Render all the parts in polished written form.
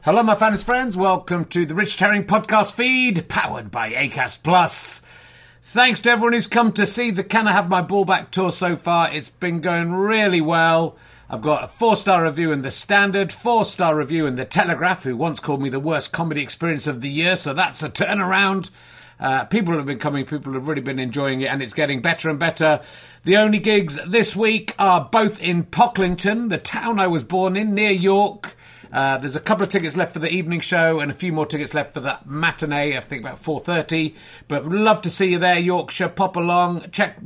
Hello, my fans, friends. Welcome to the Richard Herring podcast feed, powered by Acast Plus. Thanks to everyone who's come to see the Can I Have My Ball Back tour so far. It's been going really well. I've got a 4-star review in The Standard, 4-star review in The Telegraph, who once called me the worst comedy experience of the year, so that's a turnaround. People have been coming, people have really been enjoying it, and it's getting better and better. The only gigs this week are both in Pocklington, the town I was born in, near York. There's a couple of tickets left for the evening show and a few more tickets left for the matinee, I think about 4:30. But we'd love to see you there, Yorkshire. Pop along. Check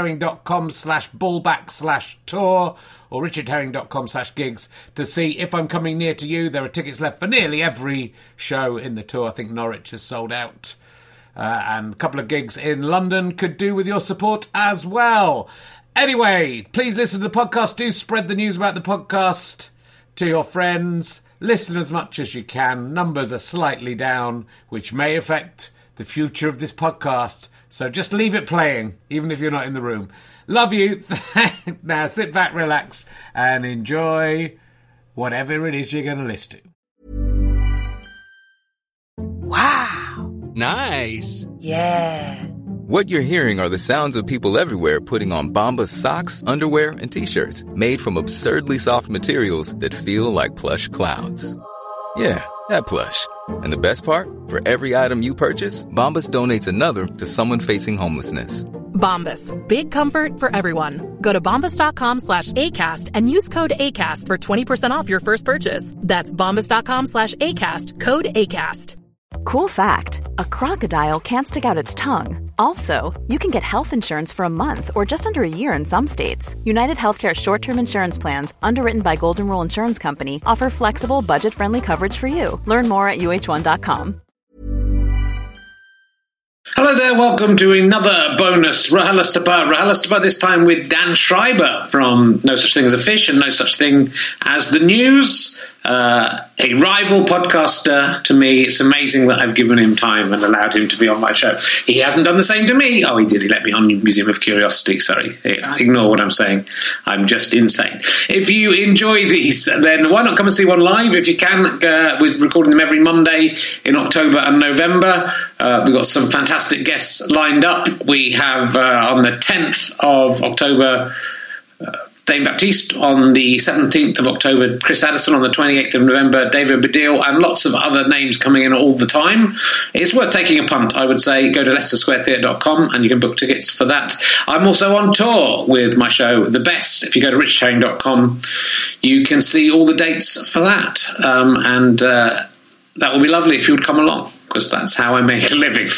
richardherring.com/ballback/tour or richardherring.com/gigs to see if I'm coming near to you. There are tickets left for nearly every show in the tour. I think Norwich has sold out. And a couple of gigs in London could do with your support as well. Anyway, please listen to the podcast. Do spread the news about the podcast to your friends. Listen as much as you can. Numbers are slightly down, which may affect the future of this podcast. So just leave it playing, even if you're not in the room. Love you. Now sit back, relax, and enjoy whatever it is you're going to listen to. Wow. Nice. Yeah. What you're hearing are the sounds of people everywhere putting on Bombas socks, underwear, and T-shirts made from absurdly soft materials that feel like plush clouds. Yeah, that plush. And the best part? For every item you purchase, Bombas donates another to someone facing homelessness. Bombas. Big comfort for everyone. Go to bombas.com/ACAST and use code ACAST for 20% off your first purchase. That's bombas.com/ACAST. Code ACAST. Cool fact, a crocodile can't stick out its tongue. Also, you can get health insurance for a month or just under a year in some states. United Healthcare short-term insurance plans, underwritten by Golden Rule Insurance Company, offer flexible, budget-friendly coverage for you. Learn more at uh1.com. Hello there, welcome to another bonus RHLSTP this time with Dan Schreiber from No Such Thing as a Fish and No Such Thing as the News. A rival podcaster to me. It's amazing that I've given him time and allowed him to be on my show. He hasn't done the same to me. Oh, he did. He let me on Museum of Curiosity. Sorry. Ignore what I'm saying. I'm just insane. If you enjoy these, then why not come and see one live if you can. We're recording them every Monday in October and November. We've got some fantastic guests lined up. We have on the 10th of October Dane Baptiste, on the 17th of October, Chris Addison, on the 28th of November, David Baddiel, and lots of other names coming in all the time. It's worth taking a punt, I would say. Go to LeicesterSquareTheatre.com and you can book tickets for that. I'm also on tour with my show, The Best. If you go to richardherring.com, you can see all the dates for that. And that would be lovely if you would come along, because that's how I make a living.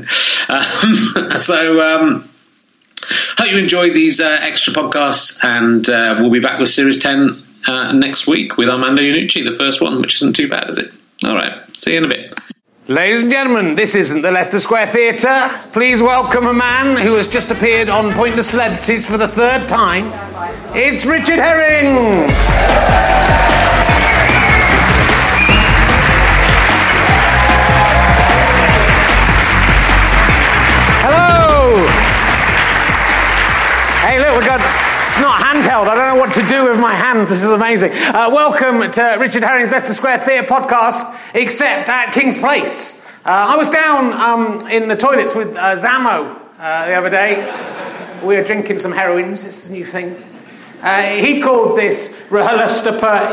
Hope you enjoyed these extra podcasts, and we'll be back with Series 10 next week with Armando Iannucci, the first one, which isn't too bad, is it? All right, see you in a bit. Ladies and gentlemen, this isn't the Leicester Square Theatre. Please welcome a man who has just appeared on Pointless Celebrities for the 3rd time. It's Richard Herring! Hey, look, it's not handheld. I don't know what to do with my hands. This is amazing. Welcome to Richard Herring's Leicester Square Theatre podcast, except at King's Place. I was down in the toilets with Zamo the other day. We were drinking some heroines. It's a new thing. He called this RHLSTP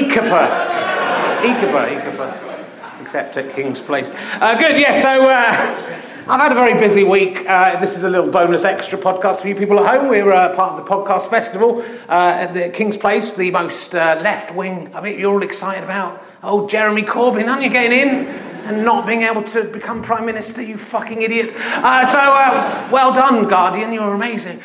Ikapa. Except at King's Place. Good, yes, so I've had a very busy week. This is a little bonus extra podcast for you people at home. We're part of the podcast festival at the King's Place, the most left-wing. I mean, you're all excited about old Jeremy Corbyn, aren't you, getting in and not being able to become Prime Minister, you fucking idiots. Well done, Guardian, you're amazing.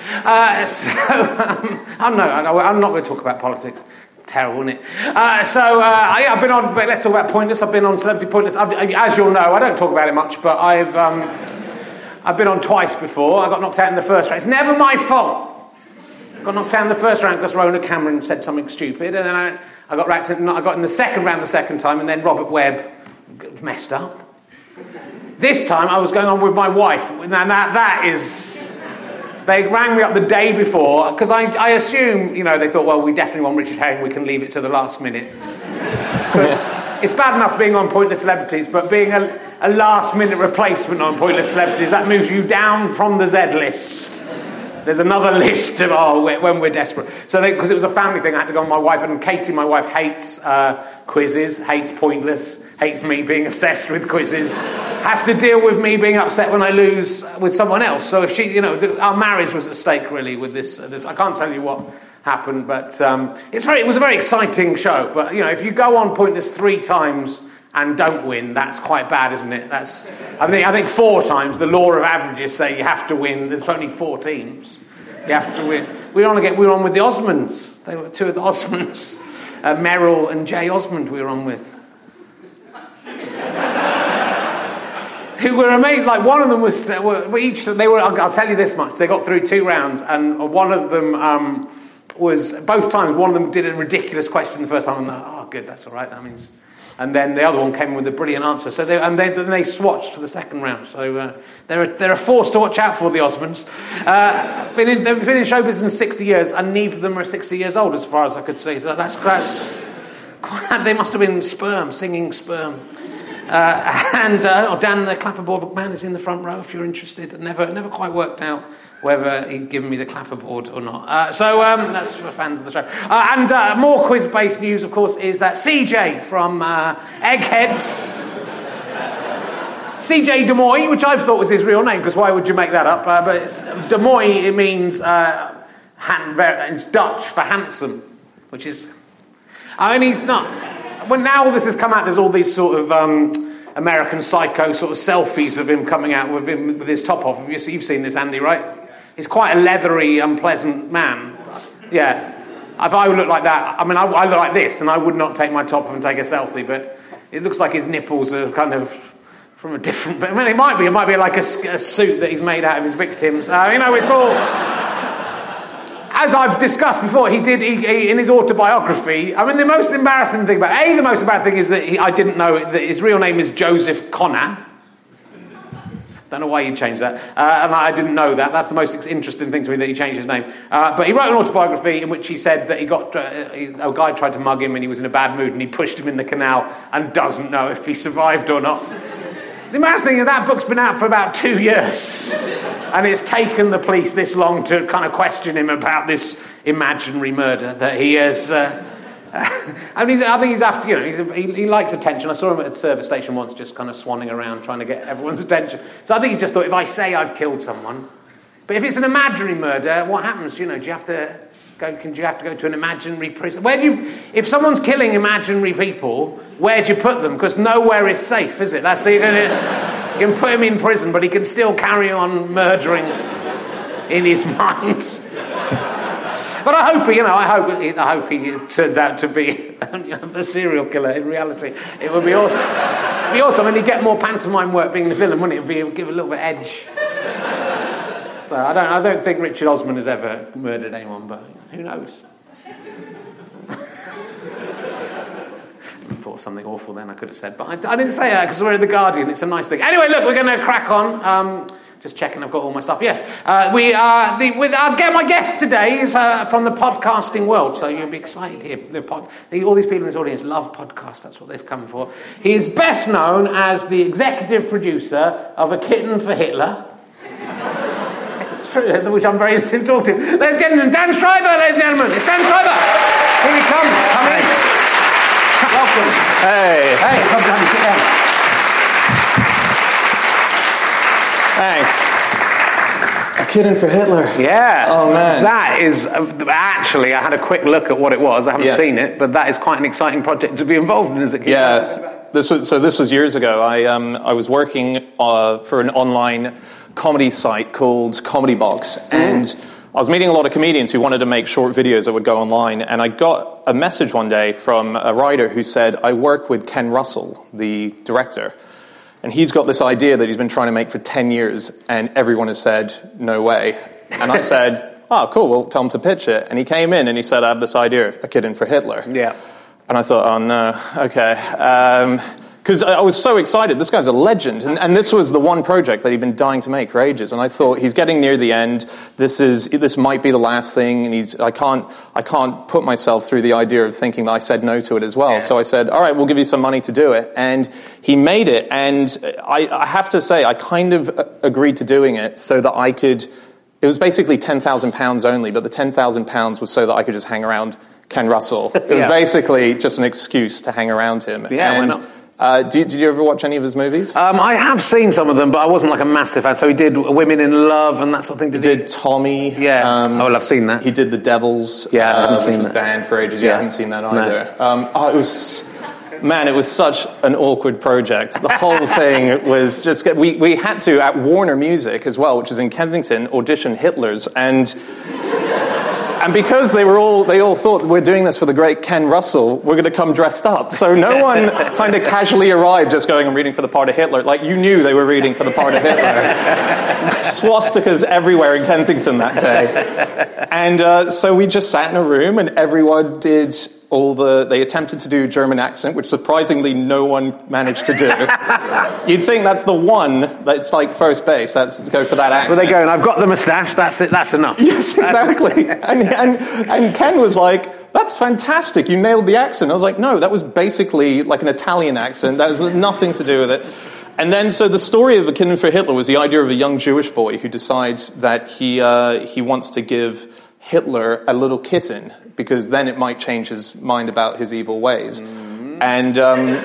I'm not going to talk about politics. Terrible, isn't it? I've been on, but let's talk about Pointless. I've been on Celebrity Pointless. As you'll know, I don't talk about it much, but I've been on twice before. I got knocked out in the first round. It's never my fault. I got knocked out in the first round because Rona Cameron said something stupid, and then I got in the second round the second time, and then Robert Webb messed up. This time I was going on with my wife. Now that is... They rang me up the day before, because I assume, they thought, well, we definitely want Richard Herring, we can leave it to the last minute. Because it's bad enough being on Pointless Celebrities, but being a last-minute replacement on Pointless Celebrities, that moves you down from the Z list. There's another list of when we're desperate. So because it was a family thing, I had to go on my wife, and Katie, my wife, hates quizzes, hates Pointless, hates me being obsessed with quizzes, has to deal with me being upset when I lose with someone else. So if she, our marriage was at stake really with this. I can't tell you what happened, but it was a very exciting show. But if you go on Pointless 3 times and don't win, that's quite bad, isn't it? I think 4 times. The law of averages say you have to win. There's only 4 teams. You have to win. We were on with the Osmonds. They were 2 of the Osmonds, Merrill and Jay Osmond. We were on with, who were amazing. Like one of them was I'll tell you this much. They got through 2 rounds, and one of them was both times. One of them did a ridiculous question the first time. And good, that's all right. That means. And then the other one came in with a brilliant answer. So they swatched for the second round. So they're a force to watch out for, the Osmonds. They've been in show business 60 years, and neither of them are 60 years old, as far as I could see. That's they must have been singing sperm. Dan, the clapperboard man, is in the front row if you're interested. It never quite worked out whether he'd given me the clapperboard or not. So that's for fans of the show. And more quiz-based news, of course, is that CJ from Eggheads, CJ Demoy, which I thought was his real name, because why would you make that up? But it's Demoy, it means it's Dutch for handsome, which is... he's not... Well, now all this has come out, there's all these sort of American Psycho sort of selfies of him coming out with his top off. You've seen this, Andy, right? He's quite a leathery, unpleasant man. Yeah. If I would look like that, I look like this, and I would not take my top off and take a selfie, but it looks like his nipples are kind of from a different... it might be like a suit that he's made out of his victims. It's all... As I've discussed before, he in his autobiography... the most embarrassing thing is that I didn't know that his real name is Joseph Connor. Don't know why he changed that. And I didn't know that. That's the most interesting thing to me, that he changed his name. But he wrote an autobiography in which he said that a guy tried to mug him and he was in a bad mood and he pushed him in the canal and doesn't know if he survived or not. The embarrassing thing is that book's been out for about 2 years. And it's taken the police this long to kind of question him about this imaginary murder that he has... I think he's after, he likes attention. I saw him at a service station once, just kind of swanning around, trying to get everyone's attention. So I think he's just thought, if I say I've killed someone... But if it's an imaginary murder, what happens? Do you have to go to an imaginary prison? If someone's killing imaginary people, where do you put them? Because nowhere is safe, is it? You can put him in prison, but he can still carry on murdering in his mind. But I hope he turns out to be a serial killer in reality. It would be awesome. It'd be awesome, and he'd get more pantomime work being the villain, wouldn't it? It would give a little bit of edge. So I don't think Richard Osman has ever murdered anyone, but who knows? I thought of something awful then I could have said, but I didn't say that because we're in The Guardian. It's a nice thing. Anyway, look, we're going to crack on. Just checking I've got all my stuff. Yes, my guest today is from the podcasting world, so you'll be excited here. All these people in this audience love podcasts. That's what they've come for. He is best known as the executive producer of A Kitten for Hitler. It's true, which I'm very interested in talking to. Ladies and gentlemen, Dan Schreiber, ladies and gentlemen. It's Dan Schreiber. Here he comes. Come in. Welcome. Hey. Come down and sit down. Thanks. A Kitten for Hitler. Yeah. Oh, man. That is... actually, I had a quick look at what it was. I haven't seen it, but that is quite an exciting project to be involved in as a kid. Yeah. This was years ago. I was working for an online comedy site called Comedy Box, and I was meeting a lot of comedians who wanted to make short videos that would go online, and I got a message one day from a writer who said, I work with Ken Russell, the director, and he's got this idea that he's been trying to make for 10 years, and everyone has said, no way. And I said, oh, cool, well, tell him to pitch it. And he came in and he said, I have this idea, A Kitten for Hitler. Yeah. And I thought, oh, no, okay. Because I was so excited. This guy's a legend. And this was the one project that he'd been dying to make for ages. And I thought, he's getting near the end. This might be the last thing. And I can't put myself through the idea of thinking that I said no to it as well. Yeah. So I said, all right, we'll give you some money to do it. And he made it. And I have to say, I kind of agreed to doing it so that I could... It was basically £10,000 only, but the £10,000 was so that I could just hang around Ken Russell. It was basically just an excuse to hang around him. Yeah, and, did you ever watch any of his movies? I have seen some of them, but I wasn't like a massive fan. So he did Women in Love and that sort of thing. He did Tommy. Yeah. I've seen that. He did The Devils. Yeah, I haven't seen which was that. banned for ages. Yeah, I haven't seen that either. No. It was... Man, it was such an awkward project. The whole thing was just... We had to, at Warner Music as well, which is in Kensington, audition Hitlers. And because they all thought, we're doing this for the great Ken Russell, we're going to come dressed up. So no one kind of casually arrived just going, I'm reading for the part of Hitler. Like, you knew they were reading for the part of Hitler. Swastikas everywhere in Kensington that day. And so we just sat in a room and everyone did... They attempted to do a German accent, which surprisingly no one managed to do. You'd think that's the one that's like first base. That's go for that accent. Well, they go, and I've got the moustache. That's it. That's enough. Yes, exactly. and Ken was like, "That's fantastic. You nailed the accent." I was like, "No, that was basically like an Italian accent. That has nothing to do with it." And then, so the story of A Kitten for Hitler was the idea of a young Jewish boy who decides that he wants to give Hitler a little kitten, because then it might change his mind about his evil ways. And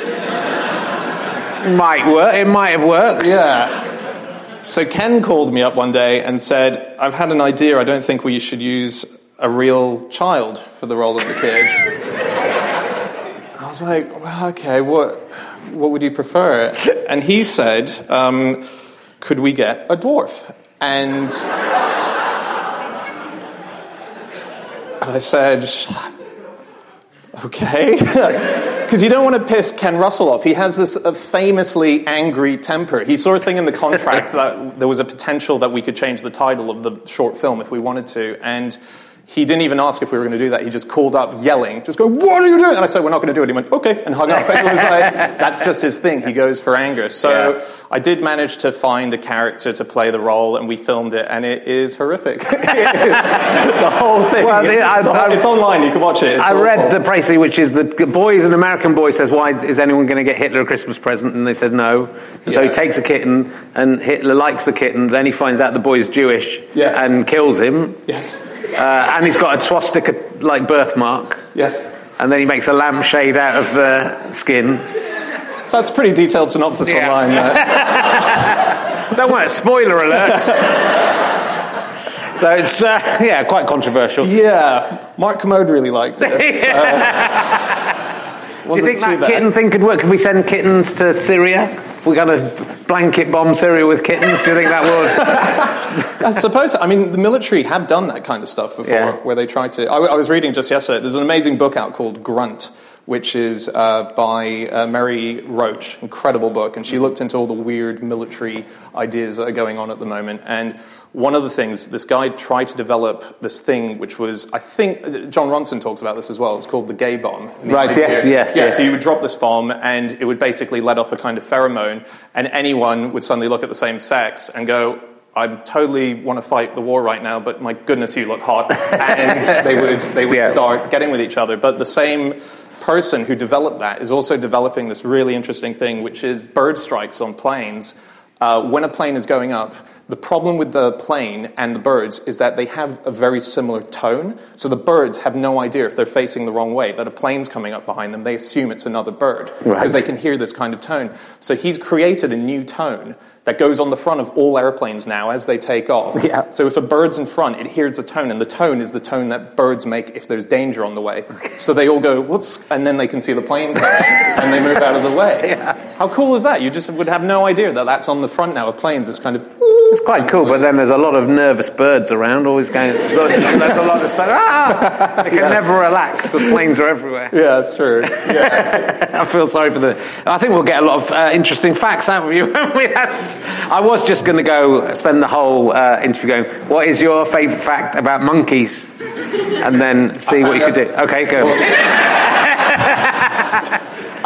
might work. It might have worked. Yeah. So Ken called me up one day and said, I've had an idea. I don't think we should use a real child for the role of the kid. I was like, well, okay, what would you prefer? And he said, could we get a dwarf? And I said, okay. Because you don't want to piss Ken Russell off. He has this famously angry temper. He saw a thing in the contract that there was a potential that we could change the title of the short film if we wanted to. And he didn't even ask if we were going to do that. He just called up yelling, just going, what are you doing? And I said, we're not going to do it. He went, okay, and hung up. And it was like, that's just his thing. He goes for anger. So I did manage to find a character to play the role, and we filmed it, and it is horrific. The whole thing. Well, it's online. You can watch it. I read the précis, which is that an American boy says, why is anyone going to get Hitler a Christmas present? And they said no. And so he takes a kitten, and Hitler likes the kitten. Then he finds out the boy's Jewish and kills him. Yes. And he's got a swastika-like birthmark. Yes. And then he makes a lampshade out of the skin. So that's a pretty detailed synopsis online there. Don't worry, spoiler alert. So it's, quite controversial. Yeah. Mark Commode really liked it. Do you think that kitten thing could work? Could we send kittens to Syria? We're going to blanket bomb Syria with kittens. Do you think that would? I suppose. I mean, the military have done that kind of stuff before, where they try to... I was reading just yesterday, there's an amazing book out called Grunt, which is by Mary Roach, incredible book, and she looked into all the weird military ideas that are going on at the moment. And one of the things, this guy tried to develop this thing, which was, I think, John Ronson talks about this as well, it's called the gay bomb. Right, yes. So you would drop this bomb, and it would basically let off a kind of pheromone, and anyone would suddenly look at the same sex and go, I totally want to fight the war right now, but my goodness, you look hot. And they would start getting with each other. But the same person who developed that is also developing this really interesting thing, which is bird strikes on planes. When a plane is going up, the problem with the plane and the birds is that they have a very similar tone. So the birds have no idea if they're facing the wrong way, that a plane's coming up behind them. They assume it's another bird because they can hear this kind of tone. So he's created a new tone that goes on the front of all airplanes now as they take off. Yeah. So if a bird's in front, it hears a tone, and the tone is the tone that birds make if there's danger on the way. So they all go, whoops, and then they can see the plane coming, and they move out of the way. Yeah. How cool is that? You just would have no idea that that's on the front now of planes. This kind of... It's quite cool, but then there's a lot of nervous birds around, always going... There's a lot of stuff. They can never relax because planes are everywhere. Yeah, that's true. Yeah. I feel sorry for I think we'll get a lot of interesting facts out of you. I was just going to go spend the whole interview going, what is your favourite fact about monkeys? And then see what you could do. Okay, go.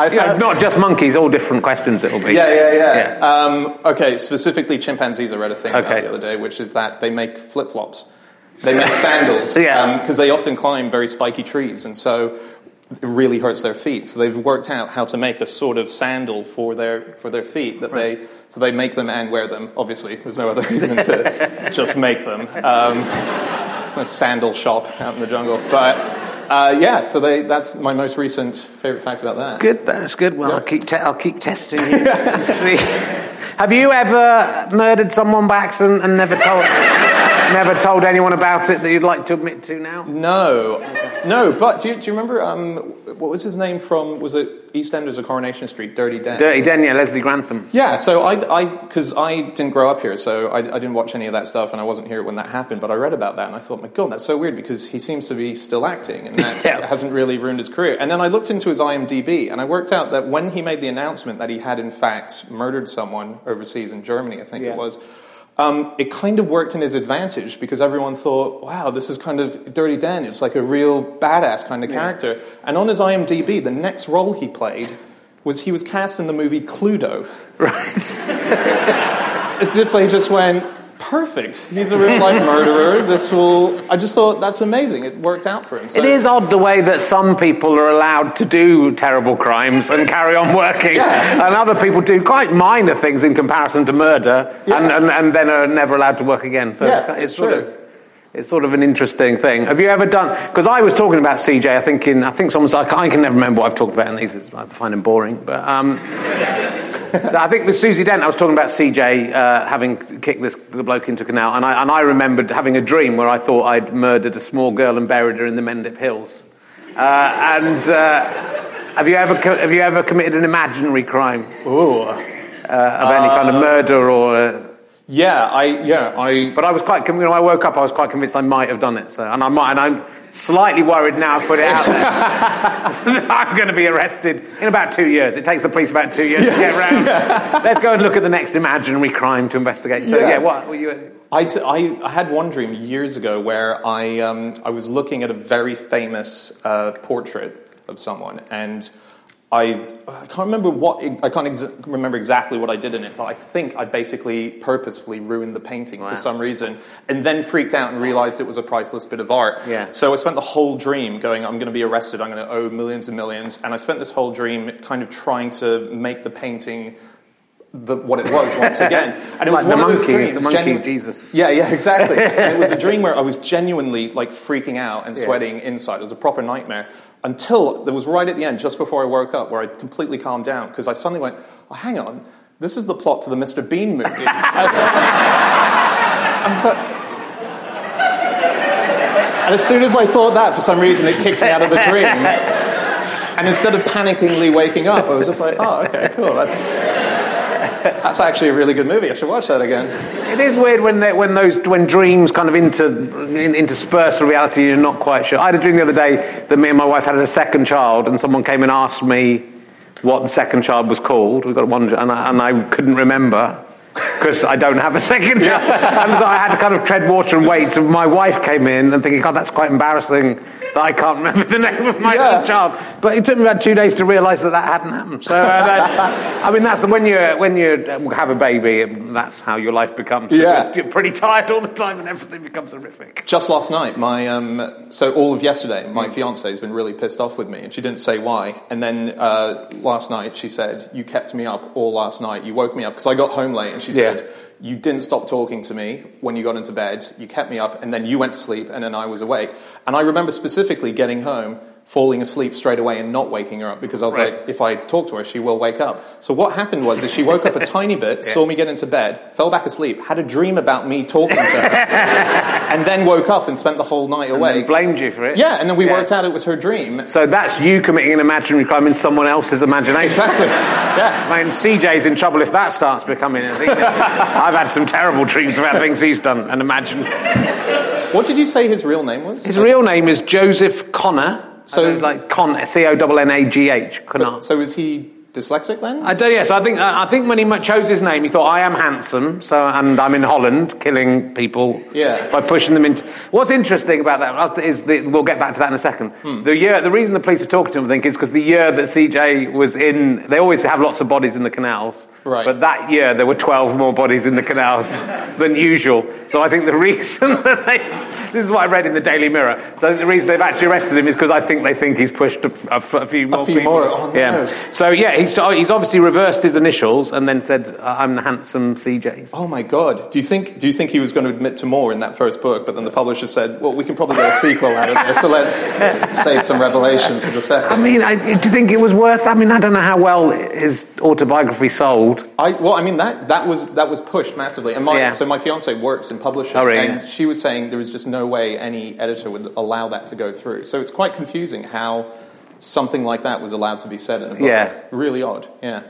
Not just monkeys, all different questions it'll be. Yeah. Okay, specifically chimpanzees I read a thing about the other day, which is that they make flip-flops. They make sandals because they often climb very spiky trees, and so it really hurts their feet. So they've worked out how to make a sort of sandal for their feet that they make them and wear them. Obviously, there's no other reason to just make them. It's no sandal shop out in the jungle, but so that's my most recent favorite fact about that. Good, that's good. Well, I'll keep testing you and see. Have you ever murdered someone by accident and never told anyone about it that you'd like to admit to now? No. But do you remember what was his name from? Was it EastEnders or Coronation Street? Dirty Den. Dirty Den, yeah, Leslie Grantham. Yeah. So because I didn't grow up here, so I didn't watch any of that stuff, and I wasn't here when that happened. But I read about that, and I thought, my God, that's so weird because he seems to be still acting, and that hasn't really ruined his career. And then I looked into his IMDb, and I worked out that when he made the announcement that he had in fact murdered someone overseas in Germany, I think it was. It kind of worked in his advantage because everyone thought, wow, this is kind of Dirty Dan. It's like a real badass kind of character. And on his IMDb, the next role he played he was cast in the movie Cluedo. Right. As if they just went, perfect. He's a real-life murderer. I just thought, that's amazing. It worked out for him. So. It is odd the way that some people are allowed to do terrible crimes and carry on working, and other people do quite minor things in comparison to murder, and then are never allowed to work again. So it's true. It's sort of an interesting thing. Have you ever done... Because I was talking about CJ, I think someone's like, I can never remember what I've talked about in these. I find them boring. But I think with Susie Dent, I was talking about CJ having kicked the bloke into a canal. And I remembered having a dream where I thought I'd murdered a small girl and buried her in the Mendip Hills. Have you ever committed an imaginary crime? Ooh. Of any kind of murder or... But I was quite. When I woke up, I was quite convinced I might have done it. So, and I'm slightly worried now. I've put it out there. I'm going to be arrested in about 2 years. It takes the police about 2 years to get around. Let's go and look at the next imaginary crime to investigate. So what were you? I had one dream years ago where I was looking at a very famous portrait of someone, and I can't remember remember exactly what I did in it, but I think I basically purposefully ruined the painting for some reason, and then freaked out and realized it was a priceless bit of art. Yeah. So I spent the whole dream going, I'm going to be arrested, I'm going to owe millions and millions, and I spent this whole dream kind of trying to make the painting what it was once again. And it was like one of those dreams. The monkey Jesus. Yeah, exactly. And it was a dream where I was genuinely like freaking out and sweating inside. It was a proper nightmare. Until there was right at the end, just before I woke up, where I completely calmed down, because I suddenly went, oh, hang on, this is the plot to the Mr. Bean movie. I was like... And as soon as I thought that, for some reason, it kicked me out of the dream. And instead of panicking waking up, I was just like, oh, okay, cool, that's actually a really good movie. I should watch that again. It is weird when dreams kind of intersperse with reality. You're not quite sure. I had a dream the other day that me and my wife had a second child, and someone came and asked me what the second child was called. We got one, and I couldn't remember because I don't have a second child. And so I had to kind of tread water and wait. So my wife came in and thinking, God, that's quite embarrassing that I can't remember the name of my own child. But it took me about 2 days to realise that hadn't happened. So that's when you have a baby, that's how your life becomes. Yeah. You're pretty tired all the time and everything becomes horrific. Just last night, so all of yesterday, my fiancée has been really pissed off with me, and she didn't say why. And then last night she said, you kept me up all last night. You woke me up because I got home late, and she said, you didn't stop talking to me when you got into bed. You kept me up, and then you went to sleep, and then I was awake. And I remember specifically getting home, falling asleep straight away and not waking her up, because I was like, if I talk to her, she will wake up. So what happened was she woke up a tiny bit, saw me get into bed, fell back asleep, had a dream about me talking to her, and then woke up and spent the whole night awake. And blamed you for it. Yeah, and then we worked out it was her dream. So that's you committing an imaginary crime in someone else's imagination. Exactly. Yeah. I mean, CJ's in trouble if that starts becoming a thing. I've had some terrible dreams about things he's done and imagined. What did you say his real name was? His real name is Joseph Connor. So like Connagh, Connagh. So is he dyslexic then? Yes, I think when he chose his name, he thought, I am handsome, and I'm in Holland, killing people by pushing them into... What's interesting about that is we'll get back to that in a second. The reason the police are talking to him, I think, is because the year that CJ was in... They always have lots of bodies in the canals. Right. But that year, there were 12 more bodies in the canals than usual. So I think the reason that this is what I read in the Daily Mirror. So I think the reason they've actually arrested him is because I think they think he's pushed a few more people. Oh, no. Yeah. So, he's obviously reversed his initials and then said, I'm the handsome CJ. Oh, my God. Do you think he was going to admit to more in that first book, but then the publisher said, well, we can probably get a sequel out of this, so let's save some revelations for the second. I mean, do you think it was worth... I mean, I don't know how well his autobiography sold. That was pushed massively, and so my fiance works in publishing, and she was saying there was just no way any editor would allow that to go through. So it's quite confusing how something like that was allowed to be said in a book. Yeah, really odd. Yeah.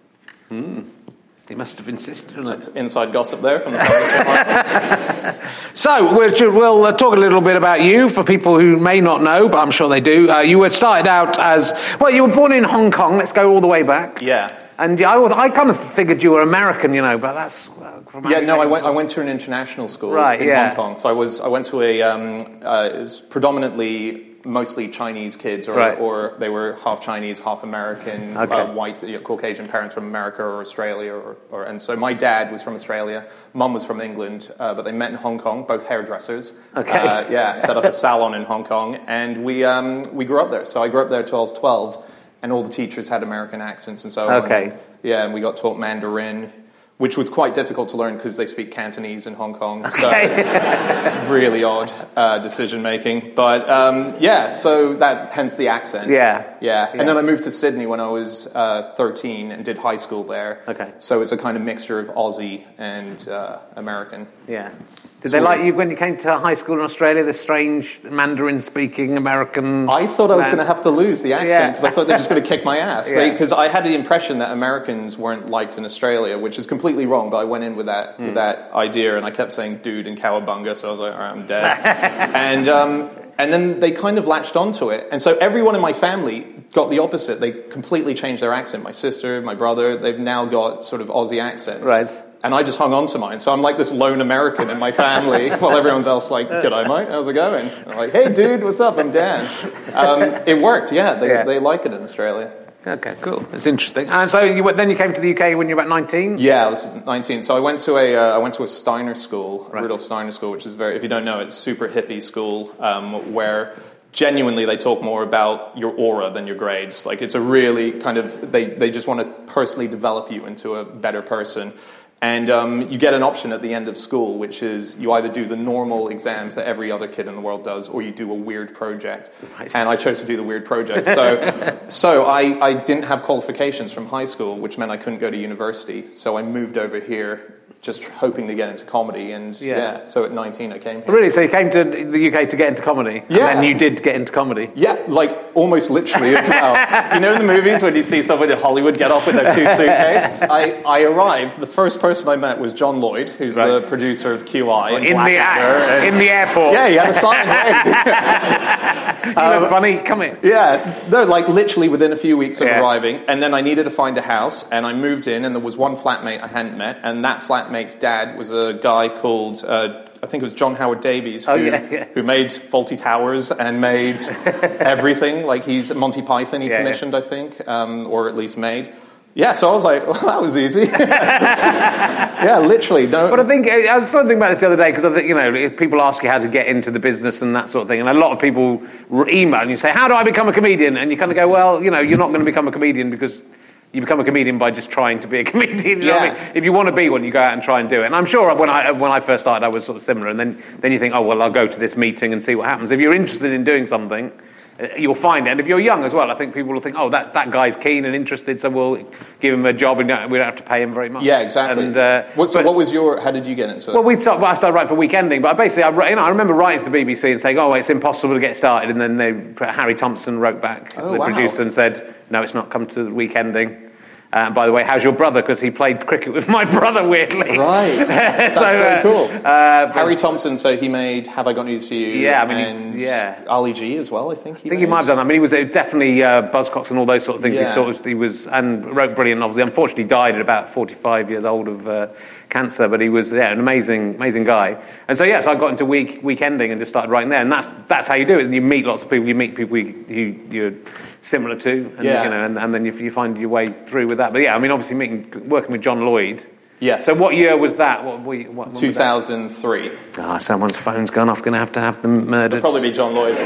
He must have insisted on it. That's inside gossip there from the publishing. So we'll talk a little bit about you for people who may not know, but I'm sure they do. You were started out as you were born in Hong Kong. Let's go all the way back. Yeah. And I kind of figured you were American, but that's... I went to an international school in Hong Kong. So I went to it was predominantly mostly Chinese kids, or they were half Chinese, half American, white, Caucasian parents from America or Australia, and so my dad was from Australia, Mum was from England, but they met in Hong Kong, both hairdressers. Set up a salon in Hong Kong, and we grew up there. So I grew up there till I was 12. And all the teachers had American accents and so on. And we got taught Mandarin, which was quite difficult to learn because they speak Cantonese in Hong Kong. So it's really odd decision-making. But, so hence the accent. Yeah. And then I moved to Sydney when I was 13 and did high school there. So it's a kind of mixture of Aussie and American. Yeah. Did they like you when you came to high school in Australia, the strange Mandarin-speaking American... I thought I was going to have to lose the accent because I thought they were just going to kick my ass. Because I had the impression that Americans weren't liked in Australia, which is completely wrong, but I went in with that idea, and I kept saying dude and cowabunga, so I was like, all right, I'm dead. And then they kind of latched onto it. And so everyone in my family got the opposite. They completely changed their accent. My sister, my brother, they've now got sort of Aussie accents. Right. And I just hung on to mine. So I'm like this lone American in my family, while everyone's else like, g'day, mate, how's it going? And I'm like, hey, dude, what's up? I'm Dan. It worked, They like it in Australia. Okay, cool. That's interesting. And so then you came to the UK when you were about 19? Yeah, I was 19. So I went to a Steiner school, Rudolf Steiner School, which is if you don't know, it's super hippie school, where genuinely they talk more about your aura than your grades. Like it's a really kind of, they just want to personally develop you into a better person. And you get an option at the end of school, which is you either do the normal exams that every other kid in the world does, or you do a weird project. Right. And I chose to do the weird project. So I didn't have qualifications from high school, which meant I couldn't go to university. So I moved over here just hoping to get into comedy. And so at 19 I came here. Really? So you came to the UK to get into comedy? Yeah. And then you did get into comedy? Yeah, like almost literally as well. You know in the movies when you see someone in Hollywood get off with their 2 suitcases? I arrived, the first person I met was John Lloyd, who's the producer of QI. In the airport? Yeah, he had a sign. You look funny, come in. Yeah, no, like literally within a few weeks of arriving. And then I needed to find a house, and I moved in, and there was one flatmate I hadn't met, and that flatmate's dad was a guy called, I think it was John Howard Davies, who made Fawlty Towers and made everything. Like he's Monty Python, he commissioned, I think, or at least made. Yeah, so I was like, well, that was easy. Yeah, literally. No. But I think, I was thinking about this the other day, because I think, if people ask you how to get into the business and that sort of thing, and a lot of people email and you say, how do I become a comedian? And you kind of go, well, you're not going to become a comedian because you become a comedian by just trying to be a comedian. You know what I mean? If you want to be one, you go out and try and do it. And I'm sure when I first started, I was sort of similar. And then you think, oh, well, I'll go to this meeting and see what happens. If you're interested in doing something, you'll find it. And if you're young as well, I think people will think, oh, that guy's keen and interested, so we'll give him a job and we don't have to pay him very much. Yeah, exactly. And, how did you get into it? Well, I started writing for Weekending, but basically, I remember writing to the BBC and saying, oh, it's impossible to get started. And then Harry Thompson wrote back, the producer, and said, no, it's not, come to Weekending. By the way, how's your brother? Because he played cricket with my brother, weirdly. Right. That's so cool. Harry Thompson, so he made Have I Got News For You? Yeah, I mean, and Ali G as well, I think he might have done that. I mean, he was definitely Buzzcocks and all those sort of things. Yeah. He was, and wrote brilliant novels. He unfortunately died at about 45 years old of cancer, but he was an amazing guy. And so I got into weekending and just started writing there. And that's how you do it. And you meet lots of people. You meet people you're similar to, and, and then you find your way through with that. But I mean, obviously working with John Lloyd. Yes. So what year was that? What 2003. Someone's phone's gone off. Going to have them murdered. It'll probably be John Lloyd.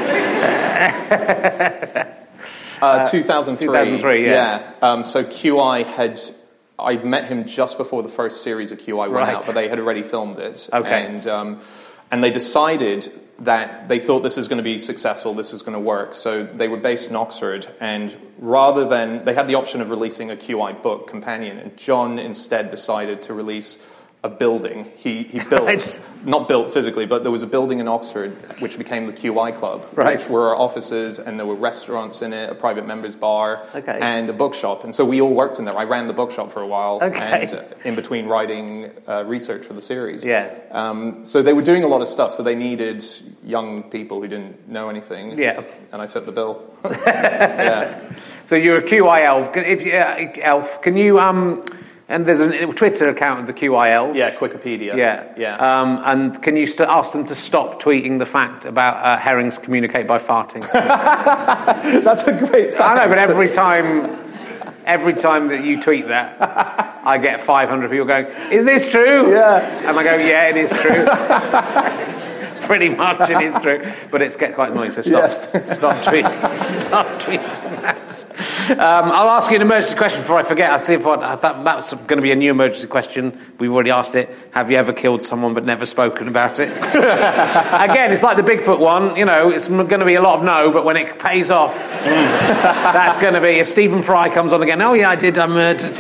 2003. 2003. Yeah. So QI I met him just before the first series of QI went out, but they had already filmed it. Okay. And they decided that they thought this is going to be successful, this is going to work. So they were based in Oxford, and rather than, they had the option of releasing a QI book companion, and John instead decided to release a building. He built, not built physically, but there was a building in Oxford which became the QI Club, which were our offices, and there were restaurants in it, a private members bar, and a bookshop. And so we all worked in there. I ran the bookshop for a while, and in between writing research for the series. So they were doing a lot of stuff, so they needed young people who didn't know anything. Yeah. And I fit the bill. So you're a QI elf. Can you... And there's a Twitter account of the QIL. Yeah, Wikipedia. And can you ask them to stop tweeting the fact about herrings communicate by farting? That's a great fact. I know, but every time that you tweet that, I get 500 people going, "Is this true?" Yeah. And I go, "Yeah, it is true." Pretty much it is true, but it gets quite annoying, so stop tweeting that. I'll ask you an emergency question before I forget. I'll see if that's going to be a new emergency question. We've already asked it. Have you ever killed someone but never spoken about it? Again, it's like the Bigfoot one. It's going to be a lot of no, but when it pays off, that's going to be, if Stephen Fry comes on again, "Oh yeah, I did, I murdered."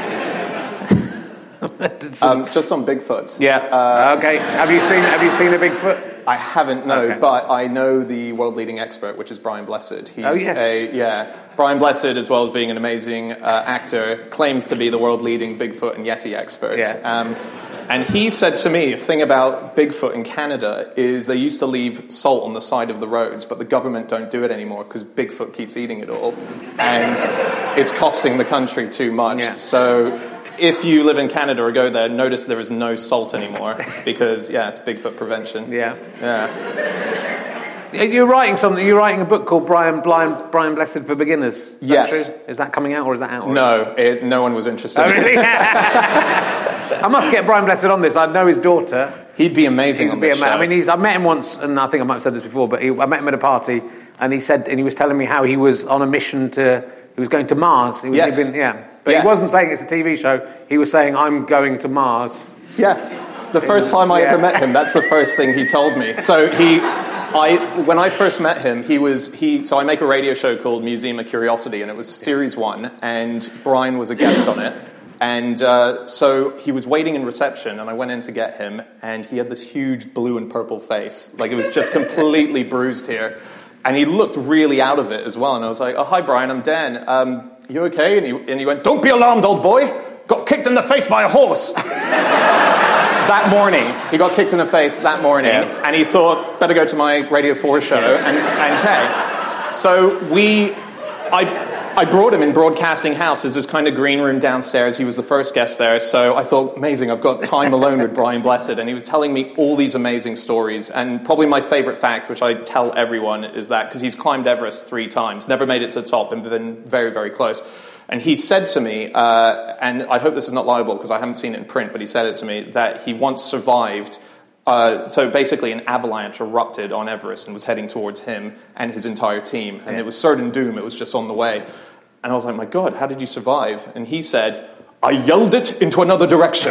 Just on Bigfoot. Okay. Have you seen a Bigfoot? I haven't, no, but I know the world-leading expert, which is Brian Blessed. He's Brian Blessed, as well as being an amazing actor, claims to be the world-leading Bigfoot and Yeti expert. And he said to me, the thing about Bigfoot in Canada is they used to leave salt on the side of the roads, but the government don't do it anymore because Bigfoot keeps eating it all. And it's costing the country too much. So if you live in Canada or go there, notice there is no salt anymore because, it's Bigfoot prevention. You're writing something. You're writing a book called Brian Blessed for Beginners. Is that true? Is that coming out or is that out already? No, no one was interested. Oh, really? I must get Brian Blessed on this. I know his daughter. He'd be amazing on this show. I mean, I met him once, and I think I might have said this before, but I met him at a party, and he was telling me how he was on a mission he was going to Mars. He wasn't saying it's a TV show. He was saying, "I'm going to Mars." Yeah. The first time I ever met him, that's the first thing he told me. So when I first met him, so I make a radio show called Museum of Curiosity, and it was series 1, and Brian was a guest on it. And so he was waiting in reception, and I went in to get him, and he had this huge blue and purple face. Like, it was just completely bruised here. And he looked really out of it as well. And I was like, "Oh, hi, Brian, I'm Dan. You okay?" And he went, "Don't be alarmed, old boy. Got kicked in the face by a horse." That morning. He got kicked in the face that morning. And he thought, better go to my Radio 4 show and Kay. So I brought him in Broadcasting House as this kind of green room downstairs. He was the first guest there, so I thought, amazing, I've got time alone with Brian Blessed, and he was telling me all these amazing stories, and probably my favourite fact, which I tell everyone, is that, because he's climbed Everest 3 times, never made it to the top, and been very, very close. And he said to me, and I hope this is not liable because I haven't seen it in print, but he said it to me, that he once survived. So basically an avalanche erupted on Everest and was heading towards him and his entire team. And it was certain doom. It was just on the way. And I was like, "My God, how did you survive?" And he said, "I yelled it into another direction."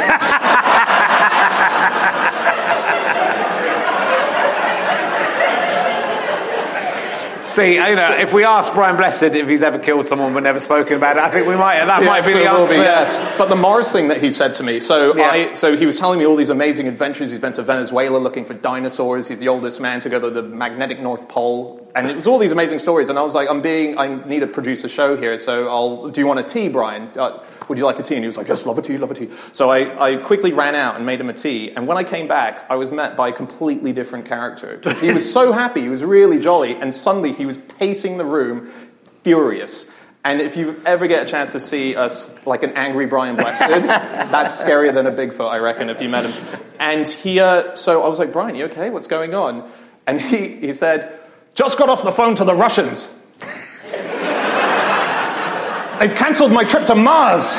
See, if we ask Brian Blessed if he's ever killed someone but never spoken about it, I think that might be the answer. Yes, but the Mars thing that he said to me, so he was telling me all these amazing adventures. He's been to Venezuela looking for dinosaurs. He's the oldest man to go to the magnetic North Pole. And it was all these amazing stories, and I was like, I need to produce a show here, so do you want a tea, Brian? Would you like a tea? And he was like, yes, love a tea, love a tea. So I quickly ran out and made him a tea, and when I came back, I was met by a completely different character. Because he was so happy, he was really jolly, and suddenly he was pacing the room, furious. And if you ever get a chance to see us like an angry Brian Blessed, that's scarier than a Bigfoot, I reckon, if you met him. And so I was like, Brian, you okay? What's going on? And he said, just got off the phone to the Russians. They've cancelled my trip to Mars.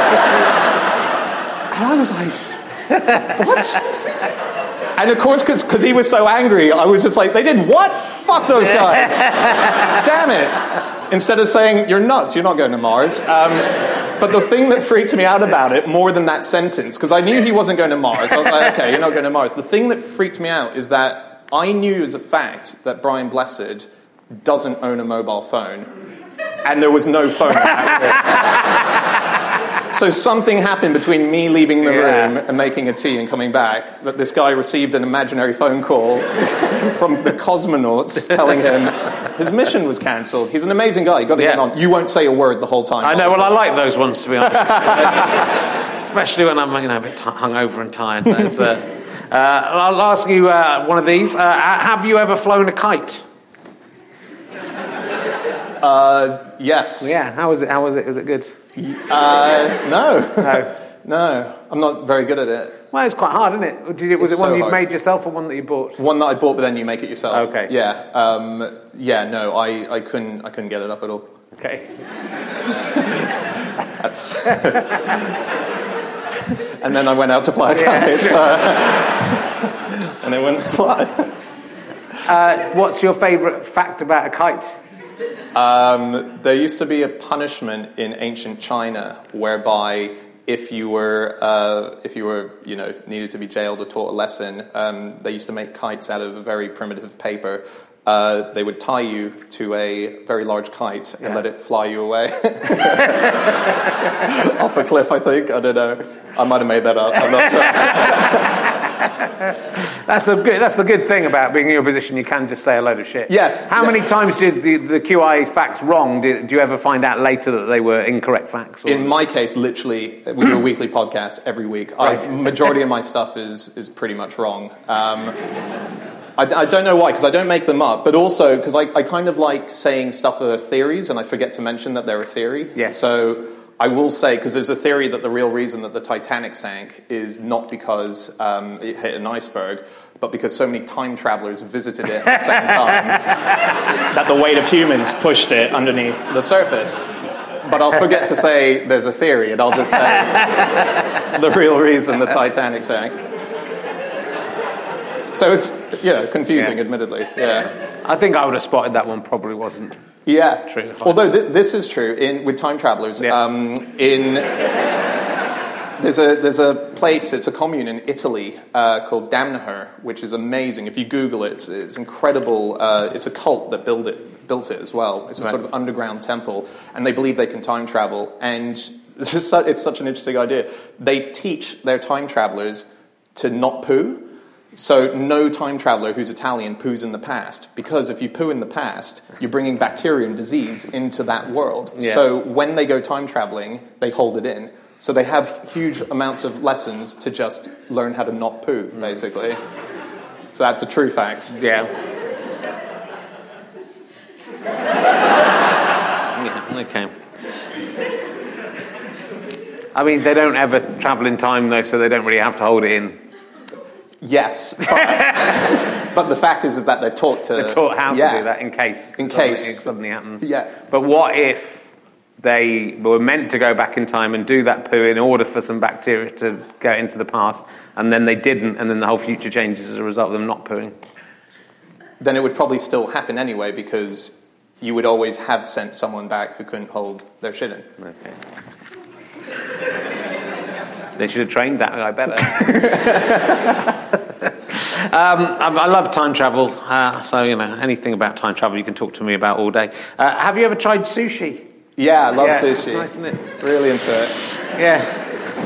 And I was like, what? And of course, because he was so angry, I was just like, they did what? Fuck those guys. Damn it. Instead of saying, you're nuts, you're not going to Mars. But the thing that freaked me out about it, more than that sentence, because I knew he wasn't going to Mars. I was like, okay, you're not going to Mars. The thing that freaked me out is that I knew as a fact that Brian Blessed doesn't own a mobile phone, and there was no phone. So something happened between me leaving the room and making a tea and coming back, that this guy received an imaginary phone call from the cosmonauts telling him his mission was cancelled. He's an amazing guy. You've got to get on. You won't say a word the whole time. I know. Well, I like those ones, to be honest. Especially when I'm a bit hungover and tired. I'll ask you one of these. Have you ever flown a kite? Yes. Yeah. How was it? Was it good? No. No. I'm not very good at it. Well, it's quite hard, isn't it? Was it one you made yourself or one that you bought? One that I bought, but then you make it yourself. Okay. Yeah. No. I couldn't get it up at all. Okay. That's. And then I went out to fly a kite, and it wouldn't fly. What's your favourite fact about a kite? There used to be a punishment in ancient China whereby if you were needed to be jailed or taught a lesson, they used to make kites out of a very primitive paper. They would tie you to a very large kite and let it fly you away. Off a cliff, I think. I don't know. I might have made that up. I'm not sure. That's the good thing about being in your position. You can just say a load of shit. Yes. How many times did the QI facts wrong? Did you ever find out later that they were incorrect facts? Or? In my case, literally, we do a weekly podcast every week. Right. Majority of my stuff is pretty much wrong. I don't know why, because I don't make them up, but also because I kind of like saying stuff that are theories, and I forget to mention that they're a theory. Yes. So I will say, because there's a theory that the real reason that the Titanic sank is not because it hit an iceberg, but because so many time travelers visited it at the same time that the weight of humans pushed it underneath the surface. But I'll forget to say there's a theory, and I'll just say the real reason the Titanic sank. So it's, confusing, admittedly. Yeah. I think I would have spotted that one probably wasn't true. Although this is true with time travelers. Yeah. There's a place, it's a commune in Italy called Damnahur, which is amazing. If you Google it, it's incredible. It's a cult that built it as well. It's a sort of underground temple, and they believe they can time travel. And it's such an interesting idea. They teach their time travelers to not poo. So no time traveller who's Italian poos in the past, because if you poo in the past, you're bringing bacteria and disease into that world. Yeah. So when they go time travelling, they hold it in. So they have huge amounts of lessons to just learn how to not poo, basically. So that's a true fact. Yeah. Okay. I mean, they don't ever travel in time, though, so they don't really have to hold it in. Yes, but the fact is that they're taught how to do that in case something happens. Yeah. But what if they were meant to go back in time and do that poo in order for some bacteria to go into the past, and then they didn't, and then the whole future changes as a result of them not pooing? Then it would probably still happen anyway, because you would always have sent someone back who couldn't hold their shit in. Okay. They should have trained that guy better. I love time travel, so anything about time travel you can talk to me about all day. Have you ever tried sushi? Yeah, I love sushi. It's nice, isn't it? Really into it. Yeah.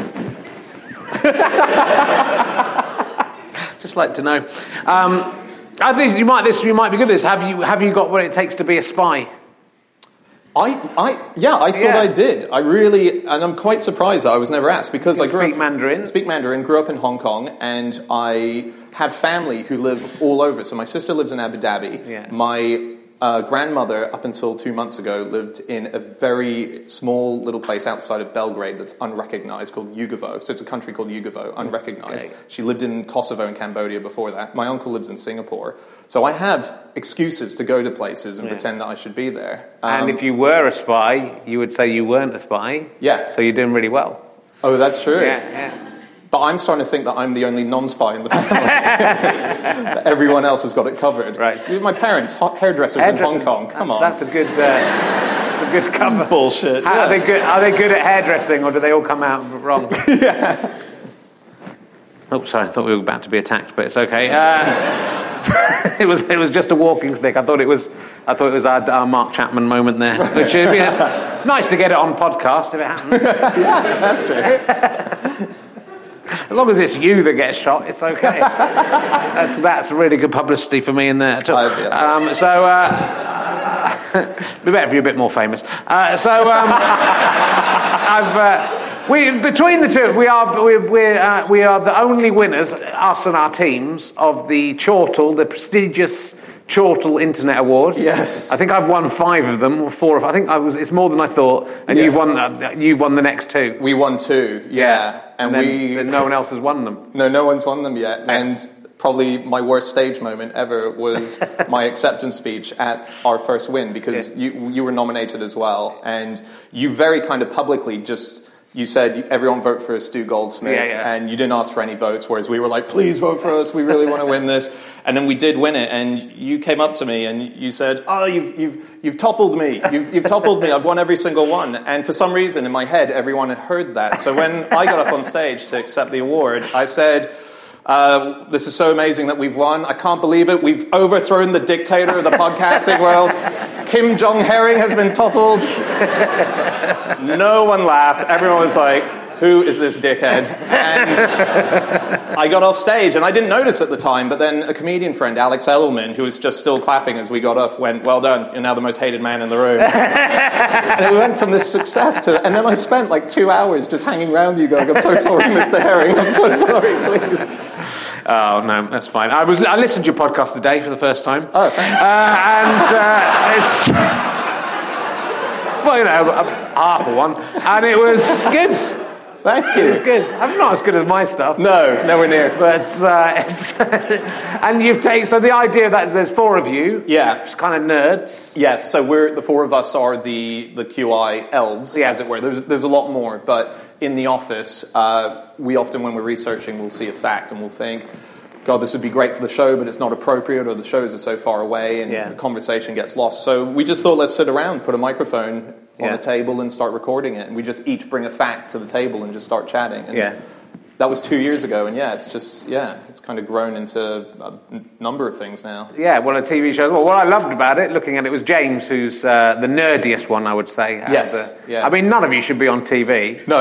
Just like to know. I think you might be good at this. Have you got what it takes to be a spy? I thought I did. I really, and I'm quite surprised that I was never asked because I speak Mandarin, grew up in Hong Kong, and I have family who live all over. So my sister lives in Abu Dhabi. Yeah. My grandmother, up until 2 months ago, lived in a very small little place outside of Belgrade that's unrecognized called Yugovo. So it's a country called Yugovo, unrecognized. Okay. She lived in Kosovo and Cambodia before that. My uncle lives in Singapore. So I have excuses to go to places and pretend that I should be there. And if you were a spy, you would say you weren't a spy. Yeah. So you're doing really well. Oh, that's true. Yeah. But I'm starting to think that I'm the only non-spy in the family. That everyone else has got it covered. Right. My parents, hairdressers in Hong Kong. Come on. That's a good cover. Bullshit. Are they good at hairdressing, or do they all come out wrong? Yeah. Oh, sorry. I thought we were about to be attacked, but it's okay. It was just a walking stick. I thought it was our Mark Chapman moment there, which would be nice to get it on podcast if it happened. Yeah, that's true. As long as it's you that gets shot, it's okay. That's really good publicity for me in there. Be better if you're a bit more famous. Between the two, we are the only winners, us and our teams, of the Chortle, the prestigious Chortle Internet Award. Yes, I think I've won 5 of them, or 4. I think it's more than I thought. And you've won the next 2. We won 2. Yeah, and no one else has won them. No one's won them yet. Yeah. And probably my worst stage moment ever was my acceptance speech at our first win, because you were nominated as well, and you very kind of publicly you said everyone vote for Stu Goldsmith, and you didn't ask for any votes, whereas we were like, please vote for us, we really want to win this. And then we did win it, and you came up to me and you said, oh, you've toppled me, you've toppled me, I've won every single one. And for some reason in my head, everyone had heard that. So when I got up on stage to accept the award, I said, this is so amazing that we've won. I can't believe it. We've overthrown the dictator of the podcasting world. Kim Jong-Herring has been toppled. No one laughed. Everyone was like, who is this dickhead? And I got off stage, and I didn't notice at the time, but then a comedian friend, Alex Edelman, who was just still clapping as we got off, went, well done, you're now the most hated man in the room. And it went from this success to... And then I spent like 2 hours just hanging around you going, I'm so sorry, Mr. Herring, I'm so sorry, please. Oh, no, that's fine. I listened to your podcast today for the first time. Oh, thanks. It's... Well, half of one. And it was good. Thank you. It was good. I'm not as good as my stuff. No, nowhere near. But and you've taken... So the idea that there's 4 of you... Yeah. It's kind of nerds. Yes, so the 4 of us are the QI elves, as it were. There's a lot more, but in the office, we often, when we're researching, we'll see a fact and we'll think, God, this would be great for the show, but it's not appropriate, or the shows are so far away and the conversation gets lost. So we just thought, let's sit around, put a microphone on the table and start recording it. And we just each bring a fact to the table and just start chatting. And that was 2 years ago, and it's kind of grown into a number of things now. Yeah, well, a TV show. Well, what I loved about it, looking at it, was James, who's the nerdiest one, I would say. Yes. I mean, none of you should be on TV. No.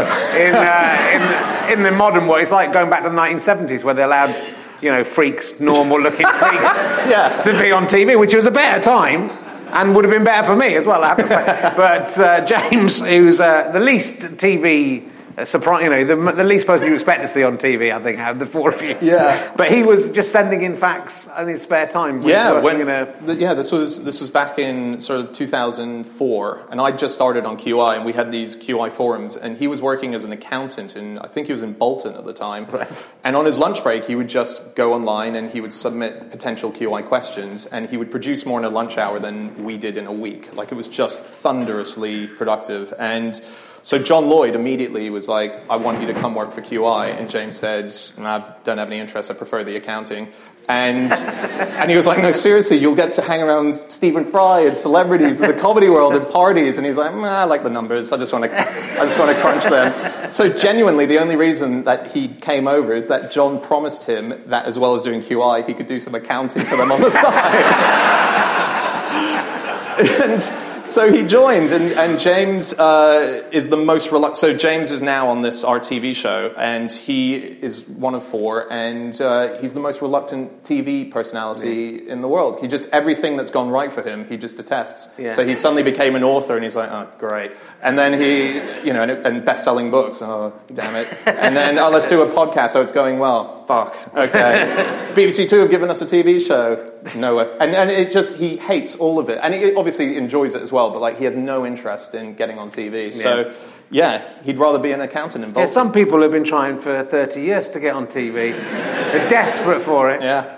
In the modern world, it's like going back to the 1970s, where they allowed, freaks, normal-looking freaks, to be on TV, which was a better time. And would have been better for me as well, I have to say. But James, who's the least TV surprise, the least person you expect to see on TV, I think, out of the 4 of you. Yeah. But he was just sending in facts in his spare time. This was back in sort of 2004, and I just started on QI, and we had these QI forums, and he was working as an accountant, and I think he was in Bolton at the time. Right. And on his lunch break, he would just go online and he would submit potential QI questions, and he would produce more in a lunch hour than we did in a week. Like, it was just thunderously productive. And so John Lloyd immediately was like, I want you to come work for QI. And James said, I don't have any interest, I prefer the accounting. And he was like, no, seriously, you'll get to hang around Stephen Fry and celebrities in the comedy world at parties. And he's like, I like the numbers, I just want to crunch them. So genuinely, the only reason that he came over is that John promised him that, as well as doing QI, he could do some accounting for them on the side. And So he joined, and James is the most reluctant. So James is now on our TV show, and he is one of 4, and he's the most reluctant TV personality in the world. He just, everything that's gone right for him, he just detests. Yeah. So he suddenly became an author, and he's like, oh, great. And then he, and best-selling books, oh, damn it. And then, oh, let's do a podcast, so it's going well. Fuck, okay. BBC Two have given us a TV show. No way. And it just, he hates all of it. And he obviously enjoys it as well, but he has no interest in getting on TV. So, he'd rather be an accountant in Bolton. Yeah, some people have been trying for 30 years to get on TV. They're desperate for it. Yeah.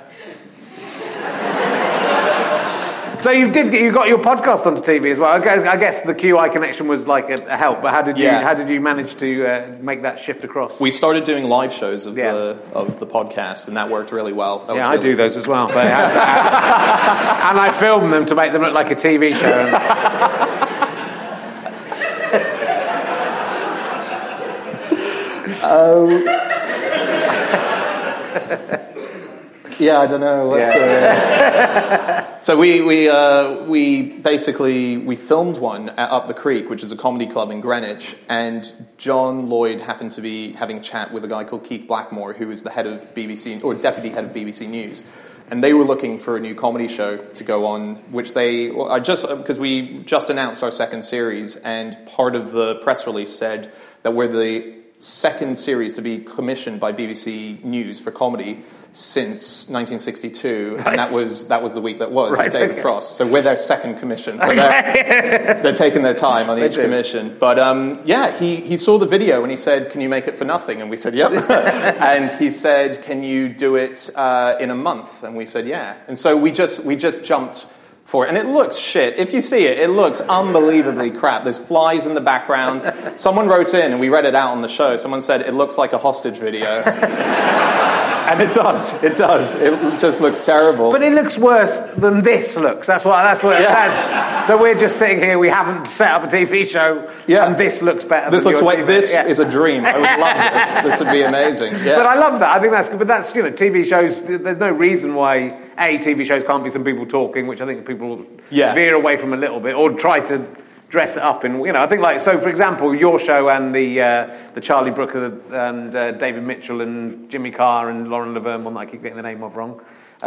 So you got your podcast onto TV as well. I guess the QI connection was like a help, but how did you manage to make that shift across? We started doing live shows of the podcast, and that worked really well. I do those as well, but and I film them to make them look like a TV show. Yeah, I don't know. So we basically filmed one at Up the Creek, which is a comedy club in Greenwich, and John Lloyd happened to be having a chat with a guy called Keith Blackmore, who is the head of BBC, or deputy head of BBC News. And they were looking for a new comedy show to go on, which because we just announced our second series, and part of the press release said that we're the second series to be commissioned by BBC News for comedy since 1962, right. And that was the week that was, right, with David Frost. So we're their second commission. So they're taking their time on each commission. But he saw the video and he said, "Can you make it for nothing?" And we said, "Yep." And he said, "Can you do it in a month?" And we said, "Yeah." And so we just jumped for it. And it looks shit. If you see it, it looks unbelievably crap. There's flies in the background. Someone wrote in, and we read it out on the show. Someone said, "It looks like a hostage video." And it does. It just looks terrible. But it looks worse than this looks. That's what it has. So we're just sitting here. We haven't set up a TV show, and this looks better. This is a dream. I would love this. This would be amazing. Yeah. But I love that. I think that's good. But that's TV shows. There's no reason why TV shows can't be some people talking, which I think people veer away from a little bit, or try to dress it up in, I think for example, your show and the Charlie Brooker and David Mitchell and Jimmy Carr and Lauren Laverne one that I keep getting the name of wrong.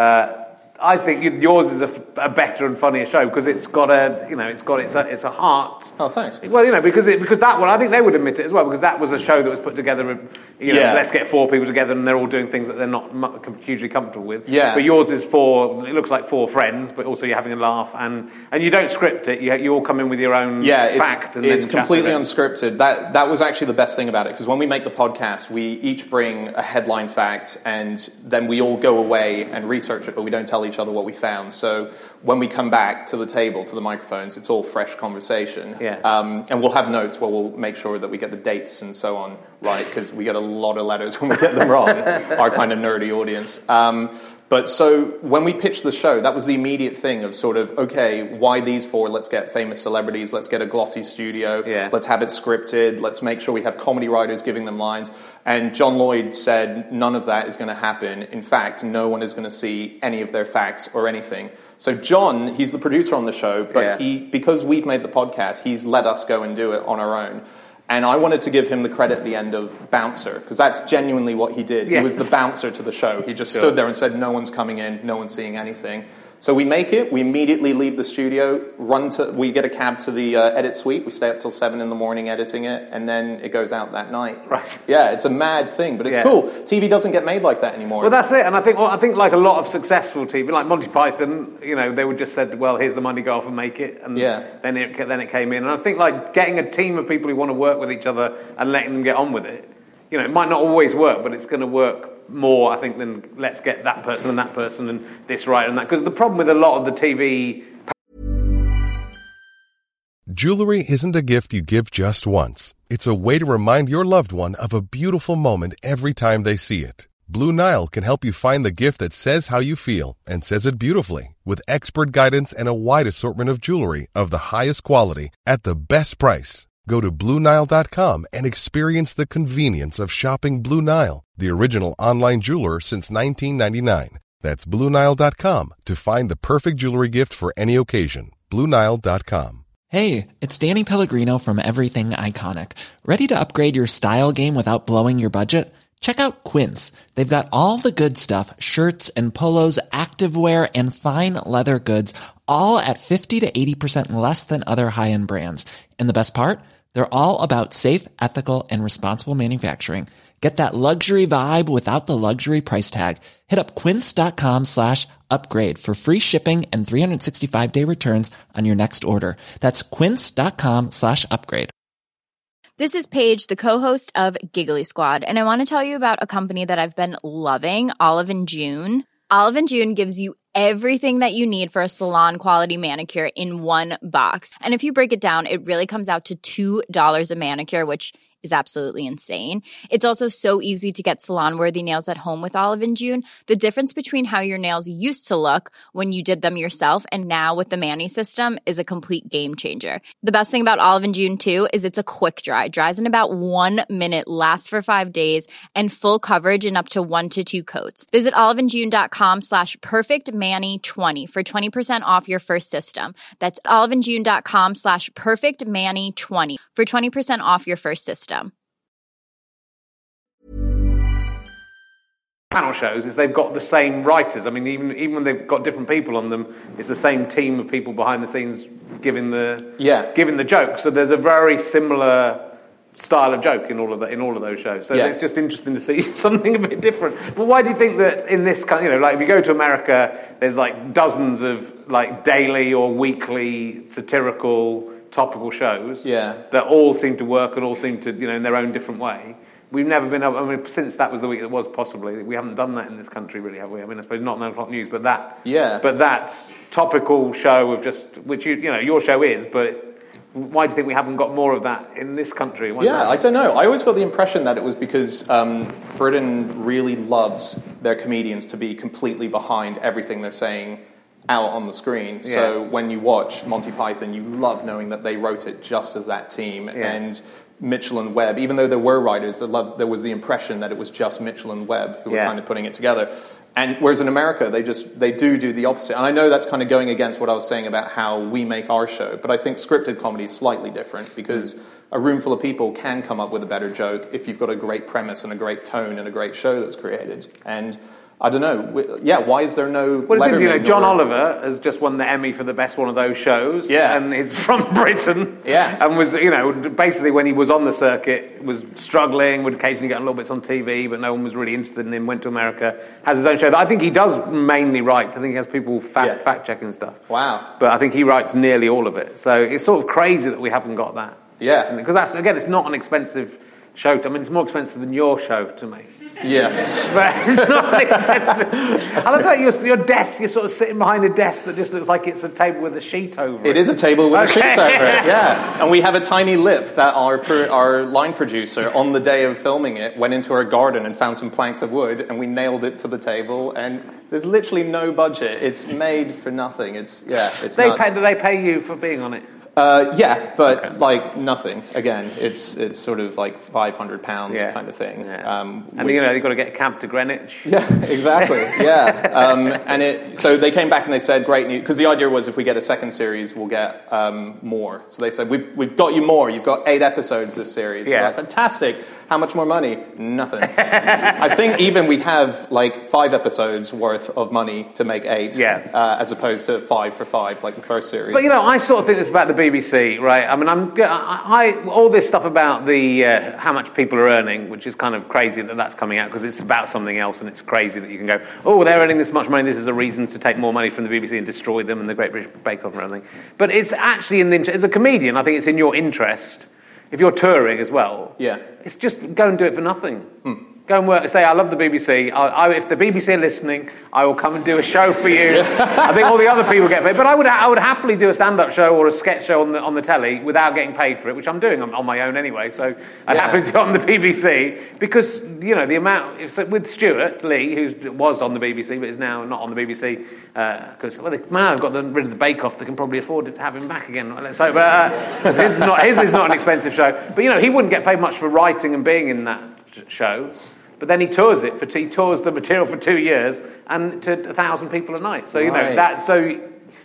I think yours is a better and funnier show because it's got it's a heart. Oh, thanks. Well, because that one, I think they would admit it as well, because that was a show that was put together. Let's get 4 people together and they're all doing things that they're not hugely comfortable with. Yeah. But yours is it looks like 4 friends, but also you're having a laugh and you don't script it. You all come in with your own fact. And it's completely unscripted. That was actually the best thing about it, because when we make the podcast, we each bring a headline fact and then we all go away and research it, but we don't tell each other what we found. So when we come back to the table, to the microphones, it's all fresh conversation. Yeah. And we'll have notes where we'll make sure that we get the dates and so on right, because we get a lot of letters when we get them wrong, our kind of nerdy audience. But so when we pitched the show, that was the immediate thing of sort of, okay, why these 4? Let's get famous celebrities. Let's get a glossy studio. Yeah. Let's have it scripted. Let's make sure we have comedy writers giving them lines. And John Lloyd said none of that is going to happen. In fact, no one is going to see any of their facts or anything. So John, he's the producer on the show, but because we've made the podcast, he's let us go and do it on our own. And I wanted to give him the credit at the end of bouncer, because that's genuinely what he did. Yes. He was the bouncer to the show. He just stood there and said, no one's coming in, no one's seeing anything. So we make it, we immediately leave the studio, we get a cab to the edit suite, we stay up till 7 in the morning editing it, and then it goes out that night. Right. Yeah, it's a mad thing, but it's cool. TV doesn't get made like that anymore. Well, that's it, and I think like a lot of successful TV, like Monty Python, they would just said, well, here's the money, go off and make it, and then it came in. And I think like getting a team of people who want to work with each other and letting them get on with it, it might not always work, but it's going to work more, I think, than let's get that person and this right and that. Because the problem with a lot of the TV... Jewelry isn't a gift you give just once. It's a way to remind your loved one of a beautiful moment every time they see it. Blue Nile can help you find the gift that says how you feel and says it beautifully, with expert guidance and a wide assortment of jewelry of the highest quality at the best price. Go to BlueNile.com and experience the convenience of shopping Blue Nile, the original online jeweler since 1999. That's BlueNile.com to find the perfect jewelry gift for any occasion. BlueNile.com. Hey, it's Danny Pellegrino from Everything Iconic. Ready to upgrade your style game without blowing your budget? Check out Quince. They've got all the good stuff, shirts and polos, activewear, and fine leather goods, all at 50 to 80% less than other high-end brands. And the best part? They're all about safe, ethical, and responsible manufacturing. Get that luxury vibe without the luxury price tag. Hit up quince.com/upgrade for free shipping and 365-day returns on your next order. That's quince.com/upgrade. This is Paige, the co-host of Giggly Squad, and I want to tell you about a company that I've been loving, Olive & June. Olive & June gives you everything that you need for a salon-quality manicure in one box. And if you break it down, it really comes out to $2 a manicure, which is absolutely insane. It's also so easy to get salon-worthy nails at home with Olive & June. The difference between how your nails used to look when you did them yourself and now with the Mani system is a complete game changer. The best thing about Olive & June, too, is it's a quick dry. Dries in about 1 minute, lasts for 5 days, and full coverage in up to 1 to 2 coats. Visit oliveandjune.com/perfectmani20 for 20% off your first system. That's oliveandjune.com/perfectmani20 for 20% off your first system. Panel shows is they've got the same writers. I mean, even when they've got different people on them, it's the same team of people behind the scenes giving the joke. So there's a very similar style of joke in all of those shows. So it's just interesting to see something a bit different. But why do you think that in this kind, like if you go to America, there's like dozens of like daily or weekly satirical topical shows that all seem to work and all seem to, in their own different way. We've never been able, since that was the week that was possibly, we haven't done that in this country really, have we? I mean, I suppose not 9 o'clock news, but that topical show of just, which your show is, but why do you think we haven't got more of that in this country? I don't know. I always got the impression that it was because Britain really loves their comedians to be completely behind everything they're saying out on the screen. Yeah. So when you watch Monty Python, you love knowing that they wrote it just as that team. Yeah. And Mitchell and Webb, even though there were writers, there was the impression that it was just Mitchell and Webb who were kind of putting it together. And whereas in America, they do the opposite. And I know that's kind of going against what I was saying about how we make our show, but I think scripted comedy is slightly different because a room full of people can come up with a better joke if you've got a great premise and a great tone and a great show that's created. And I don't know. Why is there no Letterman? John Oliver has just won the Emmy for the best one of those shows. Yeah. And he's from Britain. Yeah. And was, basically when he was on the circuit, was struggling, would occasionally get little bits on TV, but no one was really interested in him, went to America, has his own show that I think he does mainly write. I think he has people fact-checking stuff. Wow. But I think he writes nearly all of it. So it's sort of crazy that we haven't got that. Yeah. Because that's, again, it's not an expensive show. I mean, it's more expensive than your show to me. Yes. But it's not expensive. I love that your desk, you're sort of sitting behind a desk that just looks like it's a table with a sheet over it. It is a table with a sheet over it, yeah. And we have a tiny lip that our line producer, on the day of filming it, went into our garden and found some planks of wood, and we nailed it to the table, and there's literally no budget. It's made for nothing. It's Do they pay you for being on it? But like nothing. Again, it's sort of like £500 kind of thing. Yeah. And you've got to get a cab to Greenwich. Yeah, exactly. Yeah, so they came back and they said, "Great news," because the idea was if we get a second series, we'll get more. So they said, "We've got you more. You've got 8 episodes this series." Yeah, like, fantastic. How much more money? Nothing. I think even we have like 5 episodes worth of money to make 8. Yeah. As opposed to 5 for 5 like the first series. But I sort of think it's about the BBC, right? I mean, all this stuff about the how much people are earning, which is kind of crazy that's coming out because it's about something else, and it's crazy that you can go, oh, they're earning this much money. This is a reason to take more money from the BBC and destroy them and the Great British Bake Off and everything. But it's actually as a comedian, I think it's in your interest. If you're touring as well, it's just go and do it for nothing. Go and work. Say, I love the BBC. If the BBC are listening, I will come and do a show for you. I think all the other people get paid, but I would happily do a stand-up show or a sketch show on the telly without getting paid for it, which I'm doing on my own anyway. So I'd happily do it on the BBC because the amount with Stuart Lee, who was on the BBC but is now not on the BBC because they've got rid of the Bake Off. They can probably afford to have him back again. Let's hope. His is not an expensive show, but he wouldn't get paid much for writing and being in that show, but then he tours the material for 2 years and to 1,000 people a night. So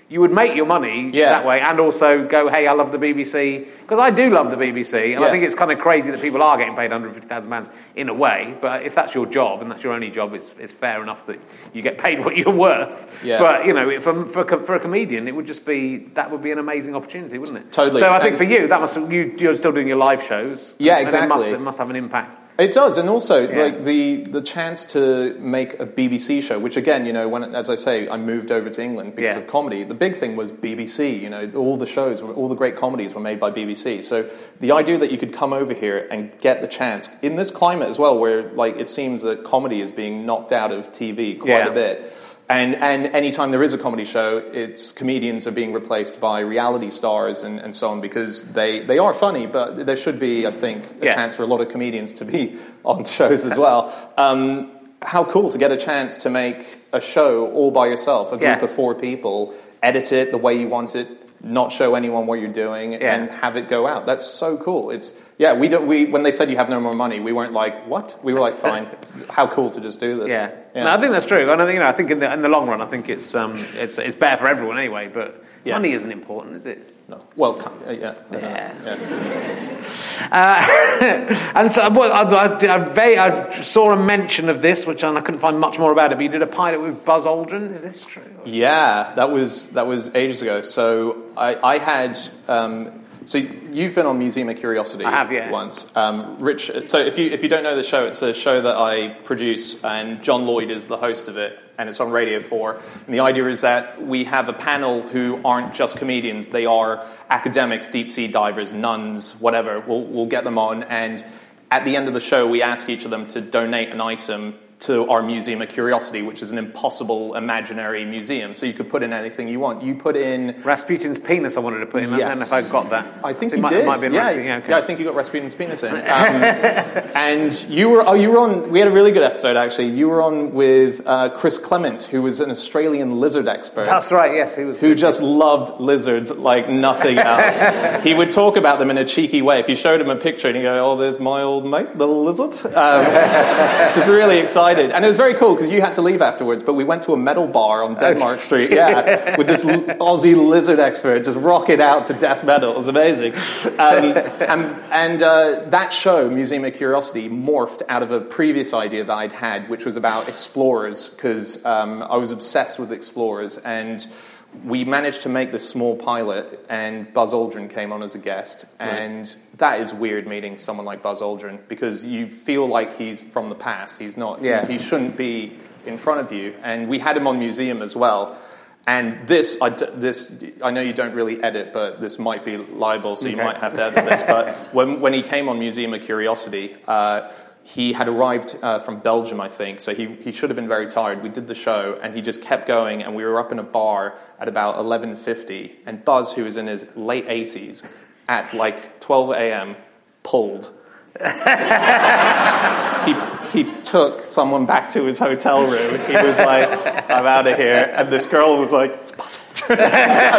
you would make your money that way, and also go, hey, I love the BBC, because I do love the BBC, and I think it's kind of crazy that people are getting paid £150,000 in a way. But if that's your job and that's your only job, it's fair enough that you get paid what you're worth. Yeah. But you know, for a comedian, it would just be an amazing opportunity, wouldn't it? Totally. So I think for you, you're still doing your live shows. Yeah, exactly. It must have an impact. It does, and also like the chance to make a BBC show, which again, you know, when, as I say, I moved over to England because of comedy. The big thing was BBC. You know, all the shows, all the great comedies were made by BBC. So the idea that you could come over here and get the chance in this climate as well, where like it seems that comedy is being knocked out of TV quite a bit. And anytime there is a comedy show, it's comedians are being replaced by reality stars and so on, because they are funny, but there should be, I think, a chance for a lot of comedians to be on shows as well. How cool to get a chance to make a show all by yourself, a group of 4 people, edit it the way you want it, not show anyone what you're doing, and have it go out. That's so cool. It's when they said you have no more money, we weren't like, what? We were like, fine. How cool to just do this. Yeah. No, I think that's true. And I think in the long run, I think it's better for everyone anyway. But money isn't important, is it? No. Well, and so I saw a mention of this, which I couldn't find much more about it. But you did a pilot with Buzz Aldrin. Is this true? Yeah, that was ages ago. So I had. So you've been on Museum of Curiosity. I have, once. Rich. So if you don't know the show, it's a show that I produce, and John Lloyd is the host of it, and it's on Radio 4. And the idea is that we have a panel who aren't just comedians; they are academics, deep sea divers, nuns, whatever. We'll get them on, and at the end of the show, we ask each of them to donate an item to our Museum of Curiosity, which is an impossible imaginary museum. So you could put in anything you want. You put in Rasputin's penis. I wanted to put in. Yes. I don't know if I got that. I think you did. It might be yeah, I think you got Rasputin's penis in. And you were on. We had a really good episode actually. You were on with Chris Clement, who was an Australian lizard expert. That's right. Yes, he was. Who just loved lizards like nothing else. He would talk about them in a cheeky way. If you showed him a picture and you go, "Oh, there's my old mate, the lizard," which is really exciting. And it was very cool because you had to leave afterwards, but we went to a metal bar on Denmark Street, with this Aussie lizard expert just rocking out to death metal. It was amazing. And that show, Museum of Curiosity, morphed out of a previous idea that I'd had, which was about explorers, because I was obsessed with explorers, and we managed to make this small pilot, and Buzz Aldrin came on as a guest, and that is weird meeting someone like Buzz Aldrin, because you feel like he's from the past. He's not. He shouldn't be in front of you. And we had him on Museum as well. And this, I know you don't really edit, but this might be liable, so you might have to edit this. But when he came on Museum of Curiosity, he had arrived from Belgium, I think, so he should have been very tired. We did the show, and he just kept going, and we were up in a bar at about 11:50, and Buzz, who was in his late 80s, at like 12 a.m., pulled. He took someone back to his hotel room. He was like, I'm out of here. And this girl was like, it's Buzz Aldrin.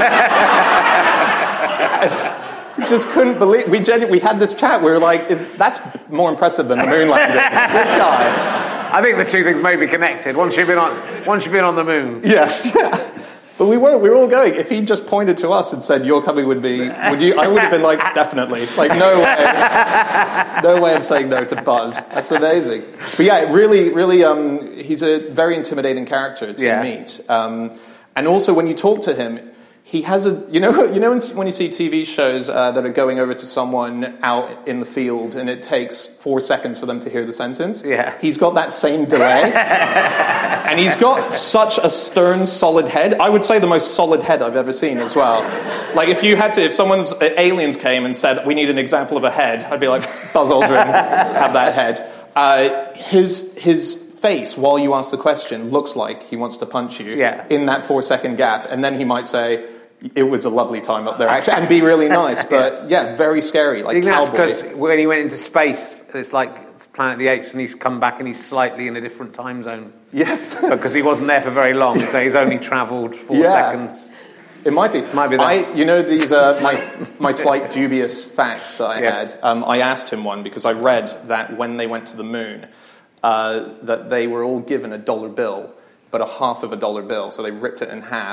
Just couldn't believe we had this chat. We were like, that's more impressive than the moon landing. This guy. I think the two things may be connected. Once you've been on the moon. Yes. Yeah. But we were all going. If he just pointed to us and said, "You're coming with me," I would have been like, definitely. Like, no way I'm saying no to Buzz. That's amazing. But yeah, really, he's a very intimidating character to meet. And also, when you talk to him, he has when you see TV shows that are going over to someone out in the field and it takes 4 seconds for them to hear the sentence. Yeah. He's got that same delay. And he's got such a stern, solid head. I would say the most solid head I've ever seen as well. Like if aliens came and said, we need an example of a head, I'd be like, Buzz Aldrin, have that head. His face while you ask the question looks like he wants to punch you in that 4 second gap. And then he might say, it was a lovely time up there, actually, and be really nice, but very scary, like cowboy. Because when he went into space, it's like Planet of the Apes, and he's come back and he's slightly in a different time zone. Yes. Because he wasn't there for very long, so he's only travelled 4 seconds. It might be. That. These are my slight dubious facts that I had. I asked him one because I read that when they went to the moon, that they were all given a $1 bill, but a half of a $1 bill, so they ripped it in half.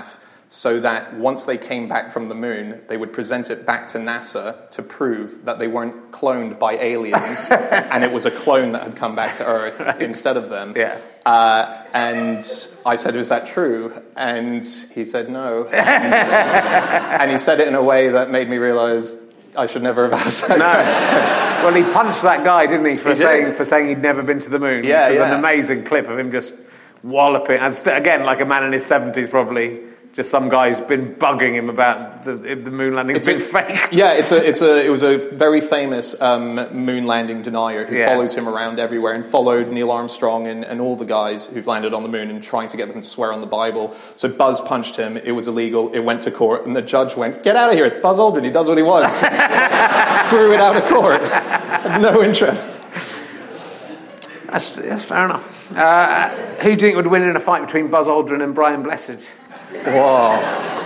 so that once they came back from the moon, they would present it back to NASA to prove that they weren't cloned by aliens and it was a clone that had come back to Earth instead of them. Yeah. And I said, is that true? And he said no. And he said it in a way that made me realize I should never have asked that question. Well, he punched that guy, didn't he, for saying he'd never been to the moon. Yeah, There's an amazing clip of him just walloping, again, like a man in his 70s probably. Just some guy's been bugging him about the moon landing being faked. Yeah, it was a very famous moon landing denier who follows him around everywhere and followed Neil Armstrong and all the guys who've landed on the moon and trying to get them to swear on the Bible. So Buzz punched him. It was illegal. It went to court, and the judge went, "Get out of here! It's Buzz Aldrin. He does what he wants." Threw it out of court. Had no interest. That's fair enough. Who do you think would win in a fight between Buzz Aldrin and Brian Blessed? Whoa.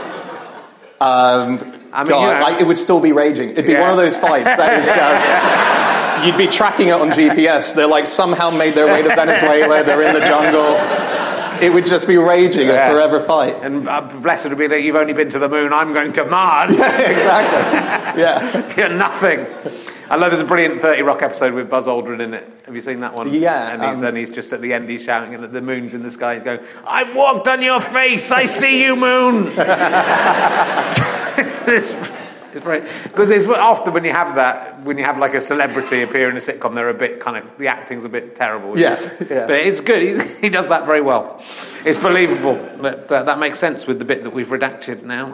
It would still be raging. It'd be one of those fights that is just... You'd be tracking it on GPS. They're like somehow made their way to Venezuela. They're in the jungle. It would just be raging, a forever fight. And Blessed would be that you've only been to the moon, I'm going to Mars. Exactly. Yeah. You're nothing. I love there's a brilliant 30 Rock episode with Buzz Aldrin in it. Have you seen that one? Yeah. And he's just at the end, he's shouting, and the moon's in the sky. He's going, "I've walked on your face. I see you, moon." It's right. Because it's often when you have like a celebrity appear in a sitcom, they're a bit kind of, the acting's a bit terrible. Yes. Yeah. But it's good. He does that very well. It's believable. But that makes sense with the bit that we've redacted now.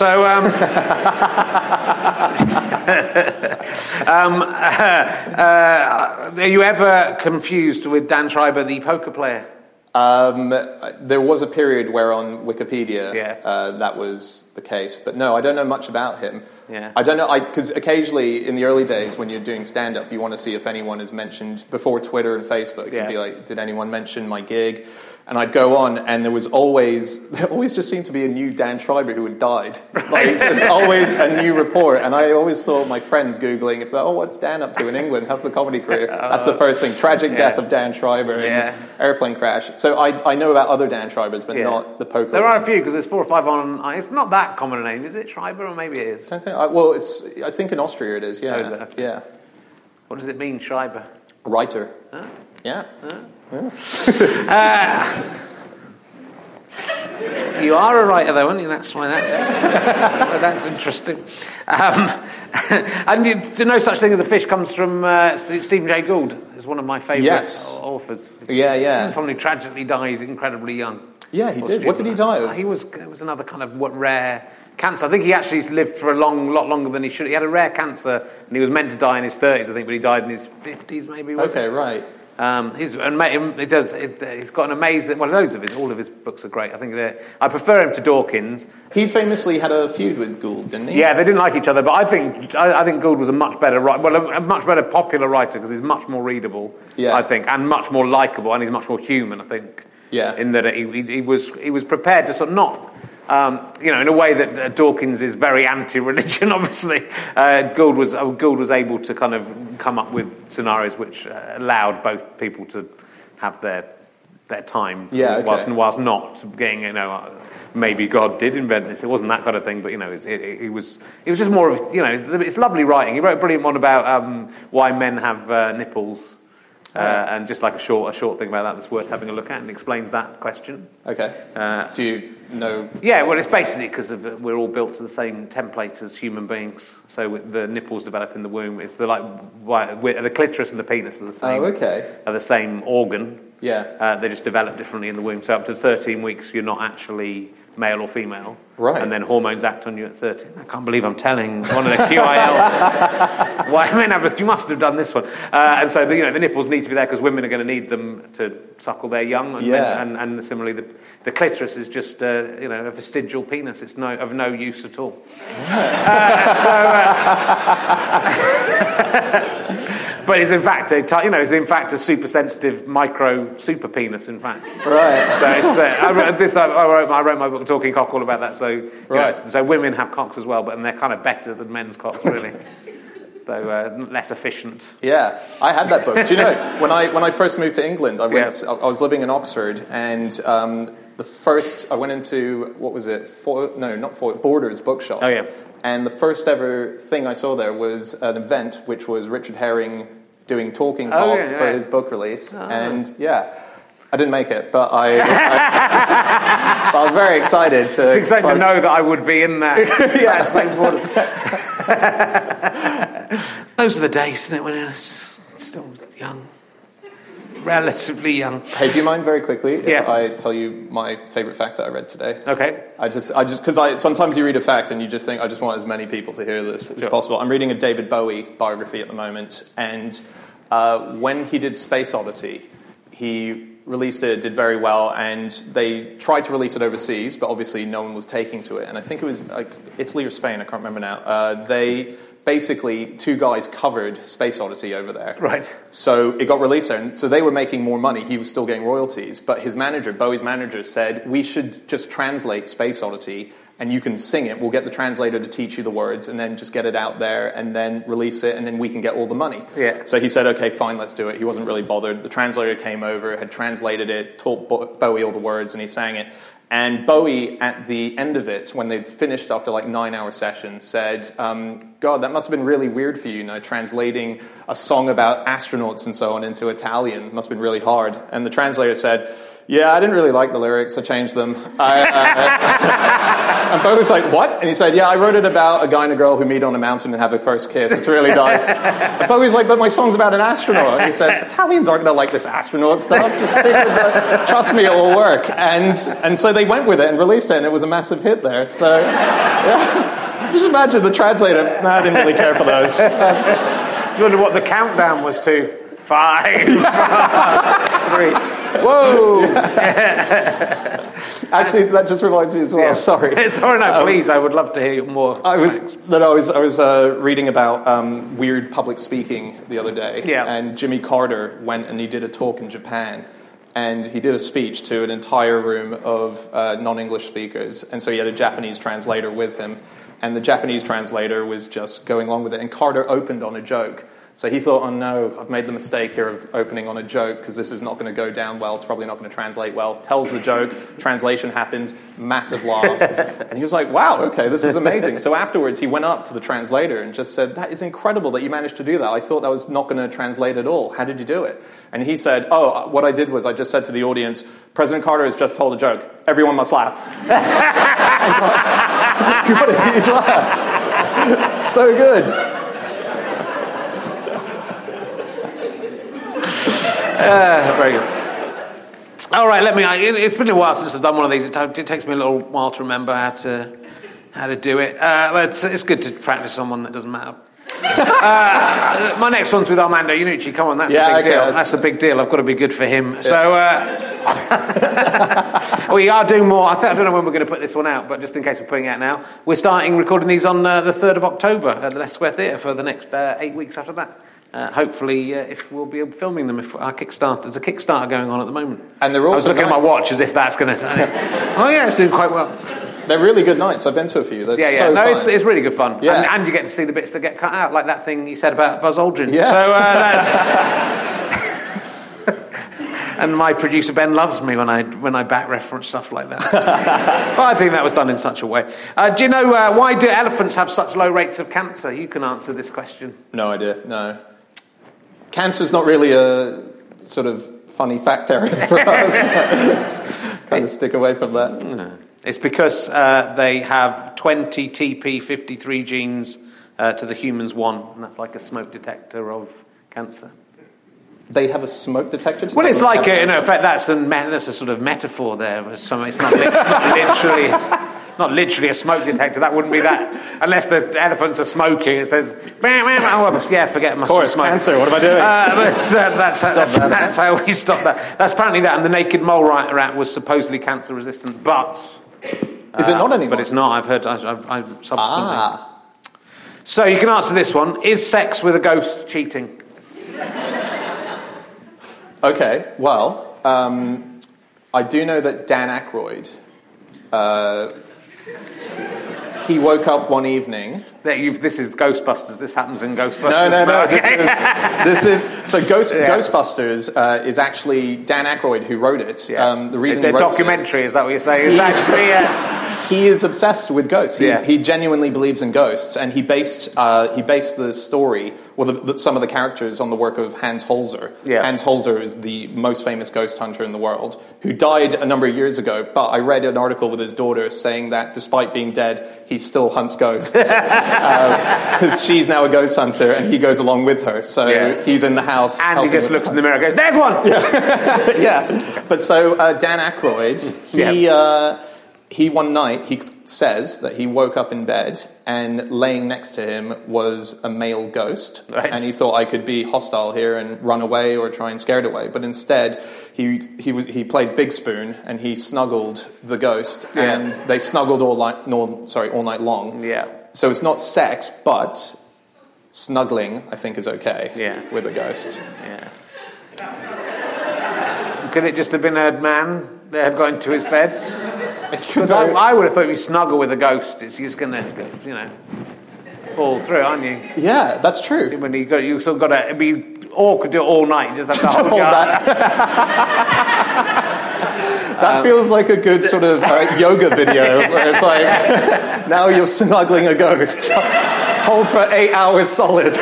Are you ever confused with Dan Schreiber, the poker player? There was a period where on Wikipedia that was the case, but no, I don't know much about him. Yeah. I don't know, because occasionally in the early days when you're doing stand-up, you want to see if anyone is mentioned before Twitter and Facebook. You'd be like, did anyone mention my gig? And I'd go on, and there always just seemed to be a new Dan Schreiber who had died. Like, just always a new report. And I always thought my friends Googling, what's Dan up to in England? How's the comedy career? That's the first thing. Tragic death of Dan Schreiber in airplane crash. So I know about other Dan Schreibers, but not the poker. There are a few, because there's 4 or 5 on... It's not that common a name, is it? Schreiber, or maybe it is? I think in Austria it is, yeah. Oh, is it? Okay. Yeah. What does it mean, Schreiber? Writer. Huh? Yeah. You are a writer, though, aren't you? That's why that's interesting. And No Such Thing as a Fish comes from Stephen Jay Gould. Is one of my favourite authors. Yeah. Someone who tragically died incredibly young. Yeah, he did. What did he die of? It was another kind of rare cancer. I think he actually lived for a lot longer than he should. He had a rare cancer, and he was meant to die in his 30s, I think, but he died in his 50s, maybe. Okay, right. He's got an amazing. Well, all of his books are great. I think I prefer him to Dawkins. He famously had a feud with Gould, didn't he? Yeah, they didn't like each other, but I think Gould was a much better a much better popular writer because he's much more readable. Yeah. I think, and much more likable, and he's much more human. I think. Yeah. In that he was prepared to sort of not. In a way that Dawkins is very anti-religion, obviously, Gould was able to kind of come up with scenarios which allowed both people to have their time, whilst not getting, maybe God did invent this. It wasn't that kind of thing, but it was just more of it's lovely writing. He wrote a brilliant one about why men have nipples. And just like a short thing about that that's worth having a look at, and explains that question. Okay. Do you know? Yeah, well, it's basically because we're all built to the same template as human beings. So the nipples develop in the womb. It's the clitoris and the penis are the same. Oh, okay. Are the same organ. Yeah. They just develop differently in the womb. So up to 13 weeks, you're not actually male or female. Right. And then hormones act on you at 13. I can't believe I'm telling one of the QIL. Why men have you must have done this one. And so the nipples need to be there because women are going to need them to suckle their young. And similarly, the clitoris is just a vestigial penis. It's of no use at all. But it's in fact a super sensitive micro super penis. In fact, right. So it's there. I wrote my book Talking Cock all about that. So so women have cocks as well, but they're kind of better than men's cocks, really. though less efficient. Yeah, I had that book. Do you know, when I first moved to England, I was living in Oxford, and I went into, what was it? Borders bookshop. Oh, yeah. And the first ever thing I saw there was an event, which was Richard Herring doing talking talk for his book release. And I didn't make it, but I was very excited to... It's exciting to know that I would be in that. Those are the days, isn't it, when I was still young. Relatively young. Hey, do you mind very quickly if I tell you my favourite fact that I read today? Okay. I just because sometimes you read a fact and you just think, I just want as many people to hear this as possible. I'm reading a David Bowie biography at the moment, and when he did Space Oddity, he released it, did very well, and they tried to release it overseas, but obviously no one was taking to it. And I think it was like Italy or Spain, I can't remember now. Basically, two guys covered Space Oddity over there. Right. So it got released there, and so they were making more money. He was still getting royalties. But his manager, Bowie's manager, said, we should just translate Space Oddity, and you can sing it. We'll get the translator to teach you the words, and then just get it out there, and then release it, and then we can get all the money. Yeah. So he said, okay, fine, let's do it. He wasn't really bothered. The translator came over, had translated it, taught Bowie all the words, and he sang it. And Bowie, at the end of it, when they'd finished after like 9-hour session, said, God, that must have been really weird for you, translating a song about astronauts and so on into Italian. It must have been really hard. And the translator said, yeah, I didn't really like the lyrics. I changed them. And Bowie was like, what? And he said, yeah, I wrote it about a guy and a girl who meet on a mountain and have a first kiss. It's really nice. And Bowie was like, but my song's about an astronaut. And he said, Italians aren't going to like this astronaut stuff. Just stick with it. Trust me, it will work. And so they went with it and released it, and it was a massive hit there. So, yeah. Just imagine the translator. No, I didn't really care for those. Do you wonder what the countdown was to? 5, 4, 3. Whoa! Actually, that just reminds me as well. Yeah. Sorry. Sorry, no, please. I would love to hear more. I was reading about weird public speaking the other day. Yeah. And Jimmy Carter went and he did a talk in Japan. And he did a speech to an entire room of non-English speakers. And so he had a Japanese translator with him. And the Japanese translator was just going along with it. And Carter opened on a joke. So he thought, oh no, I've made the mistake here of opening on a joke because this is not going to go down well. It's probably not going to translate well. Tells the joke, translation happens, massive laugh. And he was like, wow, okay, this is amazing. So afterwards he went up to the translator and just said, that is incredible that you managed to do that. I thought that was not going to translate at all. How did you do it? And he said, oh, what I did was I just said to the audience, President Carter has just told a joke. Everyone must laugh. What a huge laugh. So good. Very good. All right, it's been a while since I've done one of these. It takes me a little while to remember how to do it. But it's good to practice on one that doesn't matter. My next one's with Armando Iannucci. Come on, that's a big deal. That's a big deal. I've got to be good for him. Yeah. So we are doing more. I don't know when we're going to put this one out, but just in case we're putting it out now, we're starting recording these on the 3rd of October at the Leicester Square Theatre for the next 8 weeks after that. Hopefully, if we'll be filming them, if our Kickstarter, there's a Kickstarter going on at the moment. And they're also I was looking at my watch as if that's going to. Oh yeah, it's doing quite well. They're really good nights. I've been to a few. They're so no, fun. It's really good fun. Yeah. And you get to see the bits that get cut out, like that thing you said about Buzz Aldrin. Yeah. So that's. And my producer Ben loves me when I back reference stuff like that. But I think that was done in such a way. Do you know why do elephants have such low rates of cancer? You can answer this question. No idea. No. Cancer's not really a sort of funny fact area for us. Kind of stick away from that. No. It's because they have 20 TP53 genes to the human's 1, and that's like a smoke detector of cancer. They have a smoke detector? Well, it's like, in fact, that's a sort of metaphor there. It's not literally... Not literally a smoke detector, that wouldn't be that. Unless the elephants are smoking, it says, yeah, forget my smoke. Cancer, what am I doing? That's how we stop that. That's apparently that, and the naked mole rat was supposedly cancer resistant, but... Is it not anymore? But it's not, I've heard, I've subsequently. So you can answer this one. Is sex with a ghost cheating? Okay, well, I do know that Dan Aykroyd... he woke up one evening. This is Ghostbusters. This happens in Ghostbusters. No. Okay. Ghostbusters is actually Dan Aykroyd who wrote it. Yeah. The reason it's a documentary. Is that what you're saying? He is obsessed with ghosts. He genuinely believes in ghosts, and he based the story, some of the characters, on the work of Hans Holzer. Yeah. Hans Holzer is the most famous ghost hunter in the world, who died a number of years ago. But I read an article with his daughter saying that despite being dead, he still hunts ghosts because she's now a ghost hunter, and he goes along with her. So he's in the house, and he just looks in the mirror and goes, "There's one." Yeah. But so Dan Aykroyd, he one night, he says that he woke up in bed and laying next to him was a male ghost. Right. And he thought, I could be hostile here and run away or try and scare it away. But instead, he played Big Spoon and he snuggled the ghost. Yeah. And they snuggled all night long. Yeah. So it's not sex, but snuggling, I think, is okay with a ghost. Yeah. Could it just have been a man that had got into his bed? Because I would have thought if you snuggle with a ghost, it's just going to, fall through, aren't you? Yeah, that's true. When you sort of got to be, or could do it all night. You just have to hold that. That feels like a good sort of yoga video where it's like, now you're snuggling a ghost. Hold for 8 hours solid.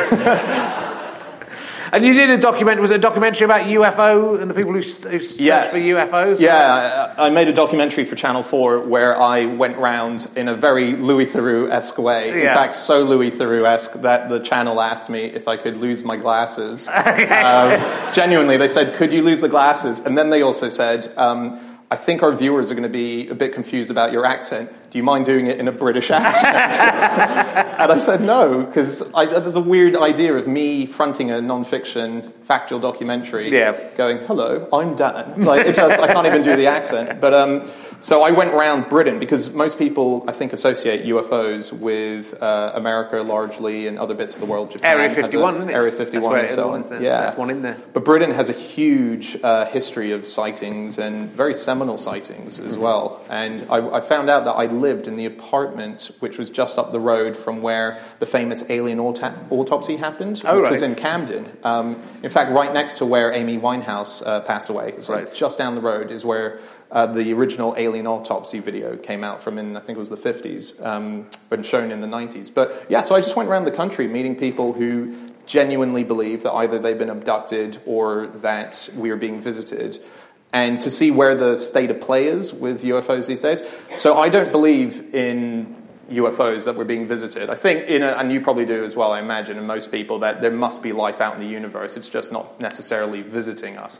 And you did a documentary. Was it a documentary about UFO and the people who search for UFOs? Yeah, I made a documentary for Channel 4 where I went round in a very Louis Theroux-esque way. In fact, so Louis Theroux-esque that the channel asked me if I could lose my glasses. Genuinely, they said, could you lose the glasses? And then they also said, I think our viewers are going to be a bit confused about your accent. Do you mind doing it in a British accent? And I said no, because there's a weird idea of me fronting a non-fiction factual documentary going, hello, I'm Dan. I can't even do the accent. But so I went around Britain, because most people, I think, associate UFOs with America largely and other bits of the world. Japan Area 51, isn't it? Area 51 and so on. There's one in there. But Britain has a huge history of sightings and very seminal sightings as well. And I found out that I lived in the apartment which was just up the road from where the famous alien autopsy happened, which was in Camden. In fact, right next to where Amy Winehouse passed away. So just down the road is where the original alien autopsy video came out from I think it was the 50s, but shown in the 90s. But yeah, so I just went around the country meeting people who genuinely believe that either they've been abducted or that we are being visited, and to see where the state of play is with UFOs these days. So I don't believe in UFOs that we're being visited. I think, and you probably do as well, I imagine, and most people, that there must be life out in the universe. It's just not necessarily visiting us.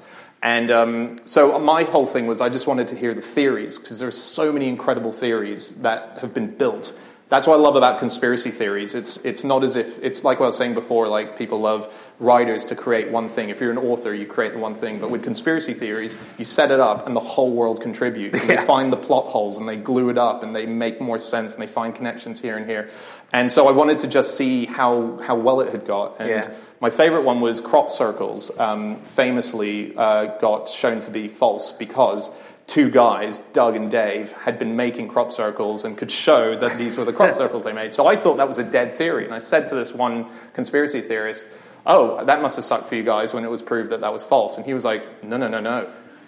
And so my whole thing was I just wanted to hear the theories, because there are so many incredible theories that have been built. That's what I love about conspiracy theories. It's not as if, it's like what I was saying before, like people love writers to create one thing. If you're an author, you create the one thing. But with conspiracy theories, you set it up and the whole world contributes. And they find the plot holes and they glue it up and they make more sense and they find connections here and here. And so I wanted to just see how well it had got. And my favorite one was crop circles. Famously got shown to be false because two guys, Doug and Dave, had been making crop circles and could show that these were the crop circles they made. So I thought that was a dead theory. And I said to this one conspiracy theorist, oh, that must have sucked for you guys when it was proved that was false. And he was like, no.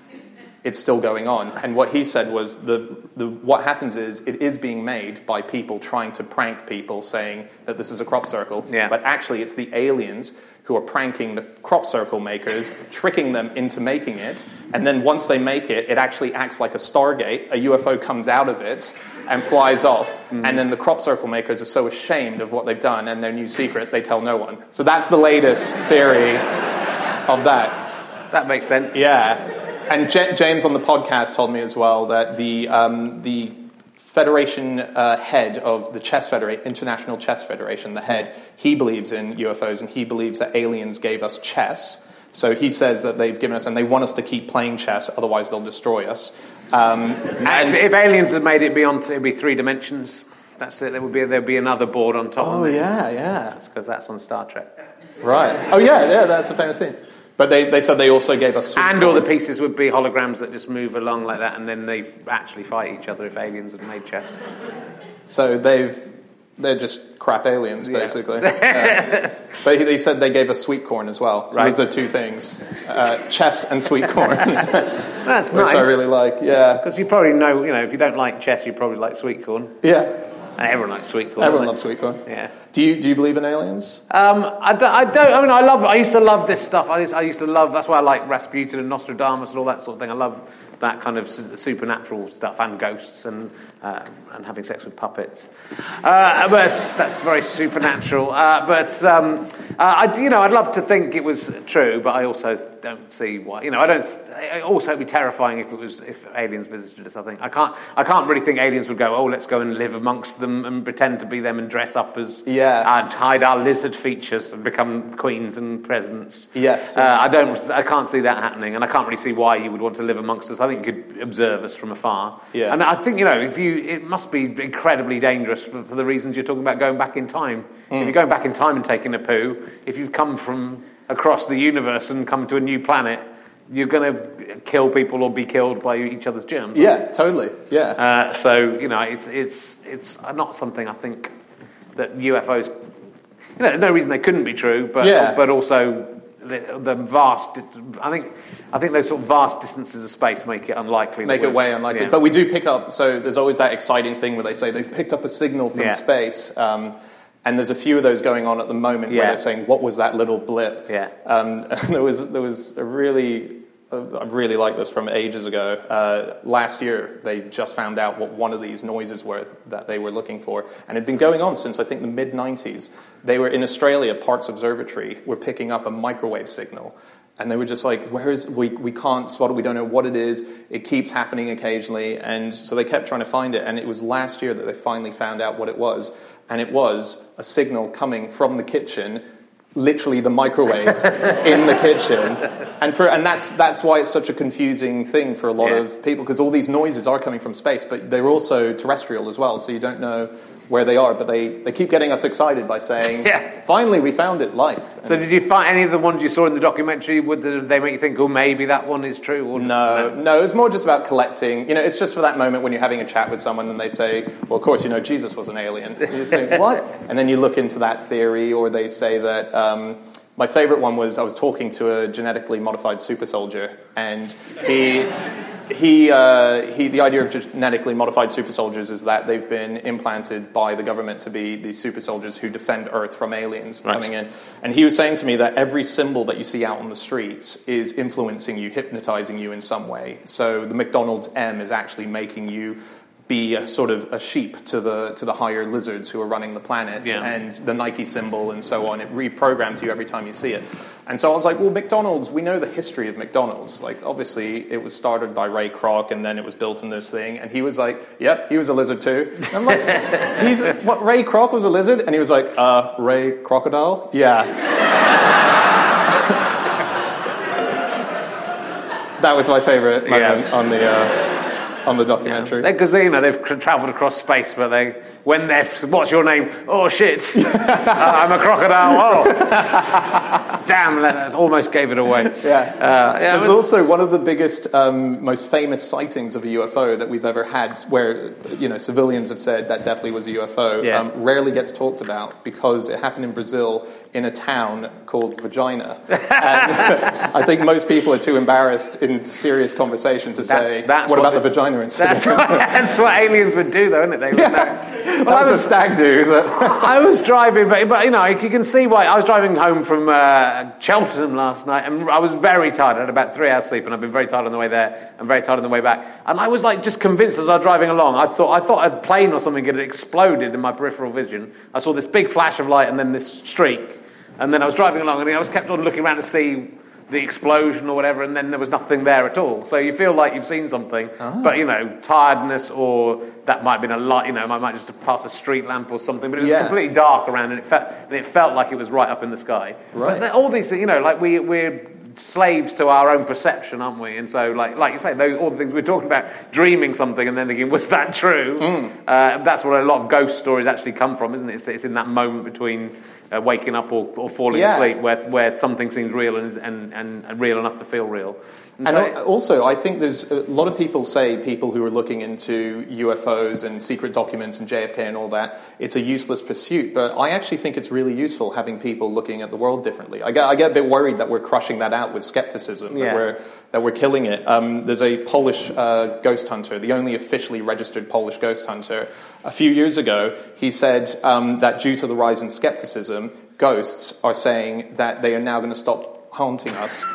It's still going on. And what he said was what happens is it is being made by people trying to prank people saying that this is a crop circle. Yeah. But actually it's the aliens who are pranking the crop circle makers, tricking them into making it, and then once they make it, it actually acts like a Stargate. A UFO comes out of it and flies off, and then the crop circle makers are so ashamed of what they've done and their new secret, they tell no one. So that's the latest theory of that. That makes sense. Yeah. And James on the podcast told me as well that the Federation head of the International Chess Federation, the head, he believes in UFOs and he believes that aliens gave us chess. So he says that they've given us, and they want us to keep playing chess, otherwise they'll destroy us. And if aliens had made it beyond, it'd be 3 dimensions. That's it. There'd be another board on top. Oh, of it. yeah. That's because that's on Star Trek. Right. Oh, yeah, that's a famous scene. But they said they also gave us... And all the pieces would be holograms that just move along like that, and then they actually fight each other if aliens had made chess. So they're just crap aliens, basically. But he said they gave us sweet corn as well. So those are two things. Chess and sweet corn. That's nice. Which I really like, yeah. Because you probably know, if you don't like chess, you probably like sweet corn. Yeah. And everyone likes sweet corn. Everyone loves sweet corn. Yeah. Do you believe in aliens? I don't. I mean, I used to love this stuff. I used to love. That's why I like Rasputin and Nostradamus and all that sort of thing. I love that kind of supernatural stuff and ghosts and having sex with puppets. But that's very supernatural. I'd love to think it was true, but I also don't see why. It also would be terrifying if aliens visited us. I think I can't really think aliens would go, let's go and live amongst them and pretend to be them and dress up as and hide our lizard features and become queens and presidents. Yes. I can't see that happening, and I can't really see why you would want to live amongst us. I think you could observe us from afar. Yeah. And I think it must be incredibly dangerous for the reasons you're talking about going back in time. If you're going back in time and taking a poo, if you've come from across the universe and come to a new planet, you're going to kill people or be killed by each other's germs. Yeah, totally. Yeah. It's not something I think that UFOs. There's no reason they couldn't be true, but also the vast. I think those sort of vast distances of space make it unlikely. Make it way unlikely. Yeah. But we do pick up. So there's always that exciting thing where they say they've picked up a signal from space. And there's a few of those going on at the moment where they're saying, "What was that little blip?" Yeah. And there was a really, I really like this from ages ago. Last year, they just found out what one of these noises were that they were looking for, and it had been going on since I think the mid-90s. They were in Australia, Parkes Observatory, were picking up a microwave signal. And they were just like, we can't spot it, we don't know what it is, it keeps happening occasionally. And so they kept trying to find it. And it was last year that they finally found out what it was. And it was a signal coming from the kitchen, literally the microwave in the kitchen. And that's why it's such a confusing thing for a lot of people, because all these noises are coming from space, but they're also terrestrial as well, so you don't know where they are, but they keep getting us excited by saying, finally we found it, life. So did you find any of the ones you saw in the documentary, did they make you think, maybe that one is true? Or no, it's more just about collecting. It's just for that moment when you're having a chat with someone and they say, well, of course, Jesus was an alien. And you say, what? And then you look into that theory, or they say that... my favorite one was I was talking to a genetically modified super soldier, and the idea of genetically modified super soldiers is that they've been implanted by the government to be the super soldiers who defend Earth from aliens coming in. And he was saying to me that every symbol that you see out on the streets is influencing you, hypnotizing you in some way. So the McDonald's M is actually making you be a sort of a sheep to the higher lizards who are running the planet, and the Nike symbol and so on. It reprograms you every time you see it. And so I was like, well, McDonald's, we know the history of McDonald's. Like, obviously, it was started by Ray Kroc, and then it was built in this thing. And he was like, yep, he was a lizard too. And I'm like, Ray Kroc was a lizard? And he was like, Ray Crocodile? Yeah. That was my favorite moment on the documentary. Because they've travelled across space, but what's your name? Oh, shit. I'm a crocodile. Oh. Damn, that almost gave it away. There's also one of the biggest, most famous sightings of a UFO that we've ever had, where, civilians have said that definitely was a UFO. Rarely gets talked about because it happened in Brazil in a town called Vagina. And I think most people are too embarrassed in serious conversation to say, what about the vagina incident? That's what aliens would do, though, isn't it? They would know. That was a stag do. I was driving, but you can see why. I was driving home from Cheltenham last night, and I was very tired. I had about 3 hours sleep, and I've been very tired on the way there and very tired on the way back. And I was just convinced as I was driving along. I thought a plane or something had exploded in my peripheral vision. I saw this big flash of light and then this streak, and then I was driving along, and I was kept on looking around to see the explosion or whatever, and then there was nothing there at all. So you feel like you've seen something, but tiredness, or that might have been a light, might just have passed a street lamp or something, but it was completely dark around, and it felt like it was right up in the sky. Right. But all these things, we're slaves to our own perception, aren't we? And so, like you say, all the things we're talking about, dreaming something and then thinking, was that true? That's where a lot of ghost stories actually come from, isn't it? It's in that moment between waking up or falling asleep, where something seems real and real enough to feel real. And also, I think there's a lot of people who are looking into UFOs and secret documents and JFK and all that, it's a useless pursuit. But I actually think it's really useful having people looking at the world differently. I get a bit worried that we're crushing that out with skepticism, that we're killing it. There's a Polish ghost hunter, the only officially registered Polish ghost hunter. A few years ago, he said that due to the rise in skepticism, ghosts are saying that they are now going to stop haunting us.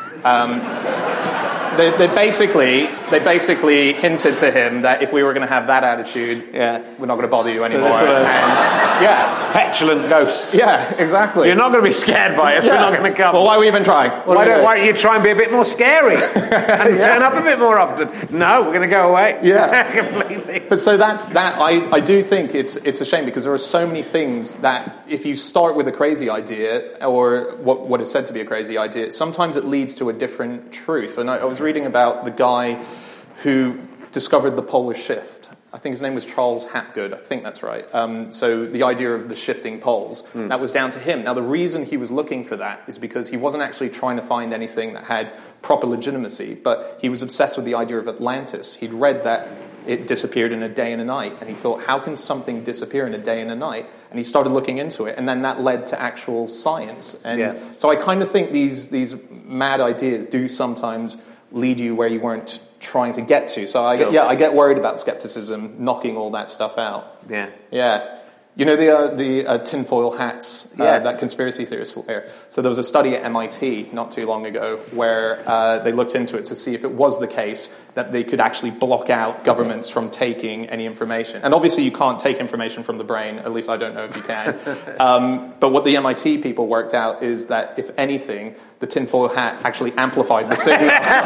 They basically hinted to him that if we were going to have that attitude, we're not going to bother you anymore. Petulant ghosts. Yeah, exactly. You're not going to be scared by us. We're not going to come. Well, why are we even trying? Why don't you try and be a bit more scary and turn up a bit more often? No, we're going to go away. Yeah, completely. But so that's that. I do think it's a shame because there are so many things that if you start with a crazy idea or what is said to be a crazy idea, sometimes it leads to a different truth. And I was reading about the guy who discovered the polar shift. I think his name was Charles Hapgood. I think that's right. So the idea of the shifting poles, that was down to him. Now, the reason he was looking for that is because he wasn't actually trying to find anything that had proper legitimacy, but he was obsessed with the idea of Atlantis. He'd read that it disappeared in a day and a night, and he thought, how can something disappear in a day and a night? And he started looking into it, and then that led to actual science. And so I kind of think these mad ideas do sometimes lead you where you weren't trying to get to. So I get worried about skepticism knocking all that stuff out. Yeah. You know the tinfoil hats that conspiracy theorists wear? So there was a study at MIT not too long ago where they looked into it to see if it was the case that they could actually block out governments from taking any information. And obviously you can't take information from the brain, at least I don't know if you can. But what the MIT people worked out is that, if anything, the tinfoil hat actually amplified the signal.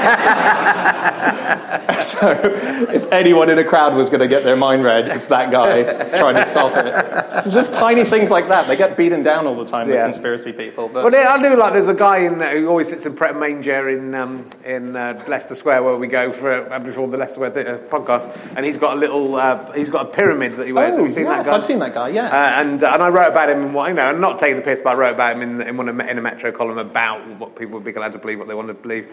So if anyone in a crowd was going to get their mind read, it's that guy trying to stop it. So just tiny things like that. They get beaten down all the time, the conspiracy people. But I do like, there's a guy who always sits in Pret Manger in Leicester Square, where we go before the Leicester Square podcast, and he's got a pyramid that he wears. Have you seen that guy? I've seen that guy, yeah. And I wrote about him I'm not taking the piss, but I wrote about him in a Metro column about what people would be glad to believe, what they want to believe,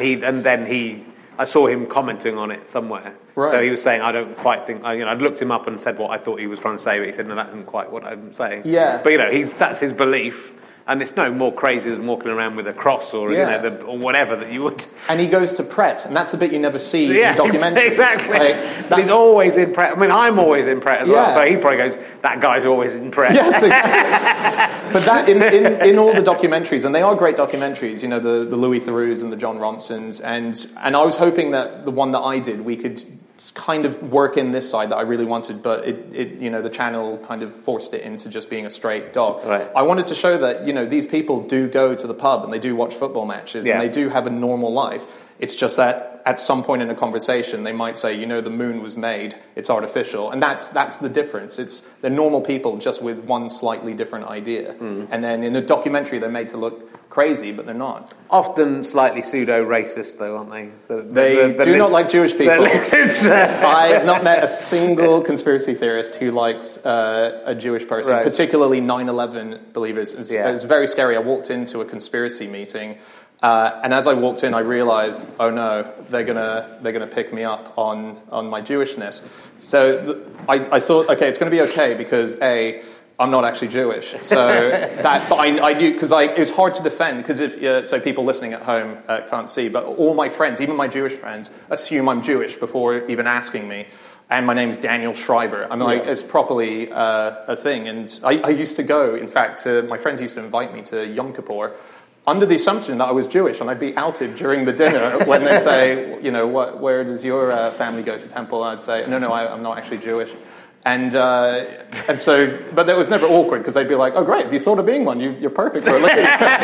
I saw him commenting on it somewhere. Right. So he was saying, I don't quite think... I'd looked him up and said what I thought he was trying to say, but he said, no, that isn't quite what I'm saying. Yeah. But, that's his belief. And it's no more crazy than walking around with a cross or or whatever that you would. And he goes to Pret, and that's the bit you never see in documentaries. Exactly. But he's always in Pret. I mean, I'm always in Pret as well. So he probably goes, that guy's always in Pret. Yes, exactly. But that in all the documentaries, and they are great documentaries, the Louis Theroux and the John Ronsons, and I was hoping that the one that I did, we could kind of work in this side that I really wanted, but the channel kind of forced it into just being a straight doc. Right. I wanted to show that, these people do go to the pub and they do watch football matches and they do have a normal life. It's just that at some point in a conversation, they might say, the moon was made, it's artificial. And that's the difference. They're normal people just with one slightly different idea. And then in a documentary, they're made to look crazy, but they're not. Often slightly pseudo-racist, though, aren't they? They do not like Jewish people. I have not met a single conspiracy theorist who likes a Jewish person, particularly 9/11 believers. It's very scary. I walked into a conspiracy meeting, and as I walked in, I realized, oh no, they're gonna pick me up on my Jewishness. So I thought, okay, it's going to be okay because I'm not actually Jewish, so but I knew, because it was hard to defend, because if so people listening at home can't see, but all my friends, even my Jewish friends, assume I'm Jewish before even asking me. And my name's Daniel Schreiber. I'm like, it's properly a thing. And I used to go, in fact, my friends used to invite me to Yom Kippur under the assumption that I was Jewish, and I'd be outed during the dinner when they say, where does your family go to temple? I'd say, no, I'm not actually Jewish. And so, but that was never awkward, because they'd be like, oh, great, have you thought of being one? You're perfect for a living.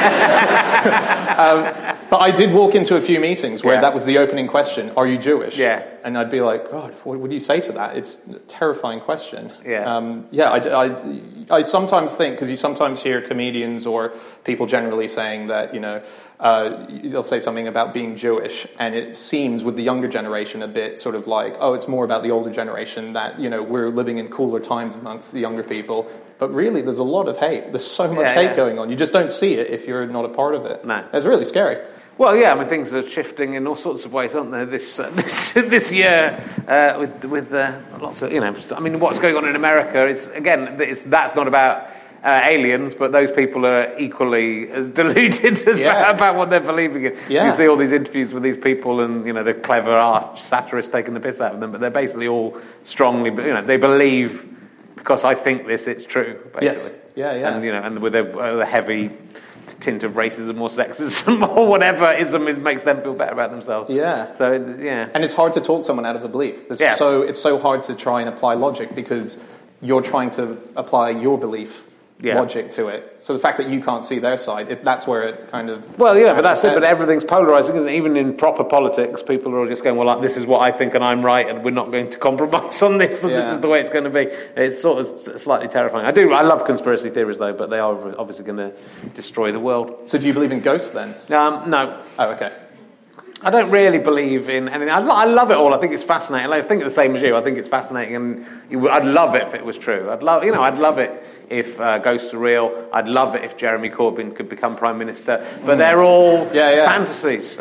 But I did walk into a few meetings where that was the opening question, are you Jewish? Yeah. And I'd be like, God, what would you say to that? It's a terrifying question. Yeah. I sometimes think, because you sometimes hear comedians or people generally saying that, they'll say something about being Jewish, and it seems with the younger generation a bit sort of like, oh, it's more about the older generation, that, we're living in cooler times amongst the younger people. But really, there's a lot of hate. There's so much hate going on. You just don't see it if you're not a part of it. No. It's really scary. Well, yeah, I mean, things are shifting in all sorts of ways, aren't they? This year, with lots of, I mean, what's going on in America is, again, that's not about aliens, but those people are equally as deluded about what they're believing in. Yeah. You see all these interviews with these people, and the clever arch satirists taking the piss out of them, but they're basically all strongly, they believe because I think this, it's true. Basically. Yes. Yeah. And and with a heavy tint of racism or sexism or whatever makes them feel better about themselves. Yeah. So and it's hard to talk someone out of a belief. It's so hard to try and apply logic because you're trying to apply your belief logic to it. So the fact that you can't see their side, that's where it kind of... Well, yeah, but that's it. But everything's polarising, isn't it? Even in proper politics, people are all just going, well, this is what I think and I'm right and we're not going to compromise on this and this is the way it's going to be. It's sort of slightly terrifying. I love conspiracy theories, though, but they are obviously going to destroy the world. So do you believe in ghosts, then? No. Oh, okay. I don't really believe in anything. I love it all. I think it's fascinating. I think the same as you. I think it's fascinating, and I'd love it if it was true. I'd love it if ghosts are real. I'd love it if Jeremy Corbyn could become Prime Minister. But they're all fantasies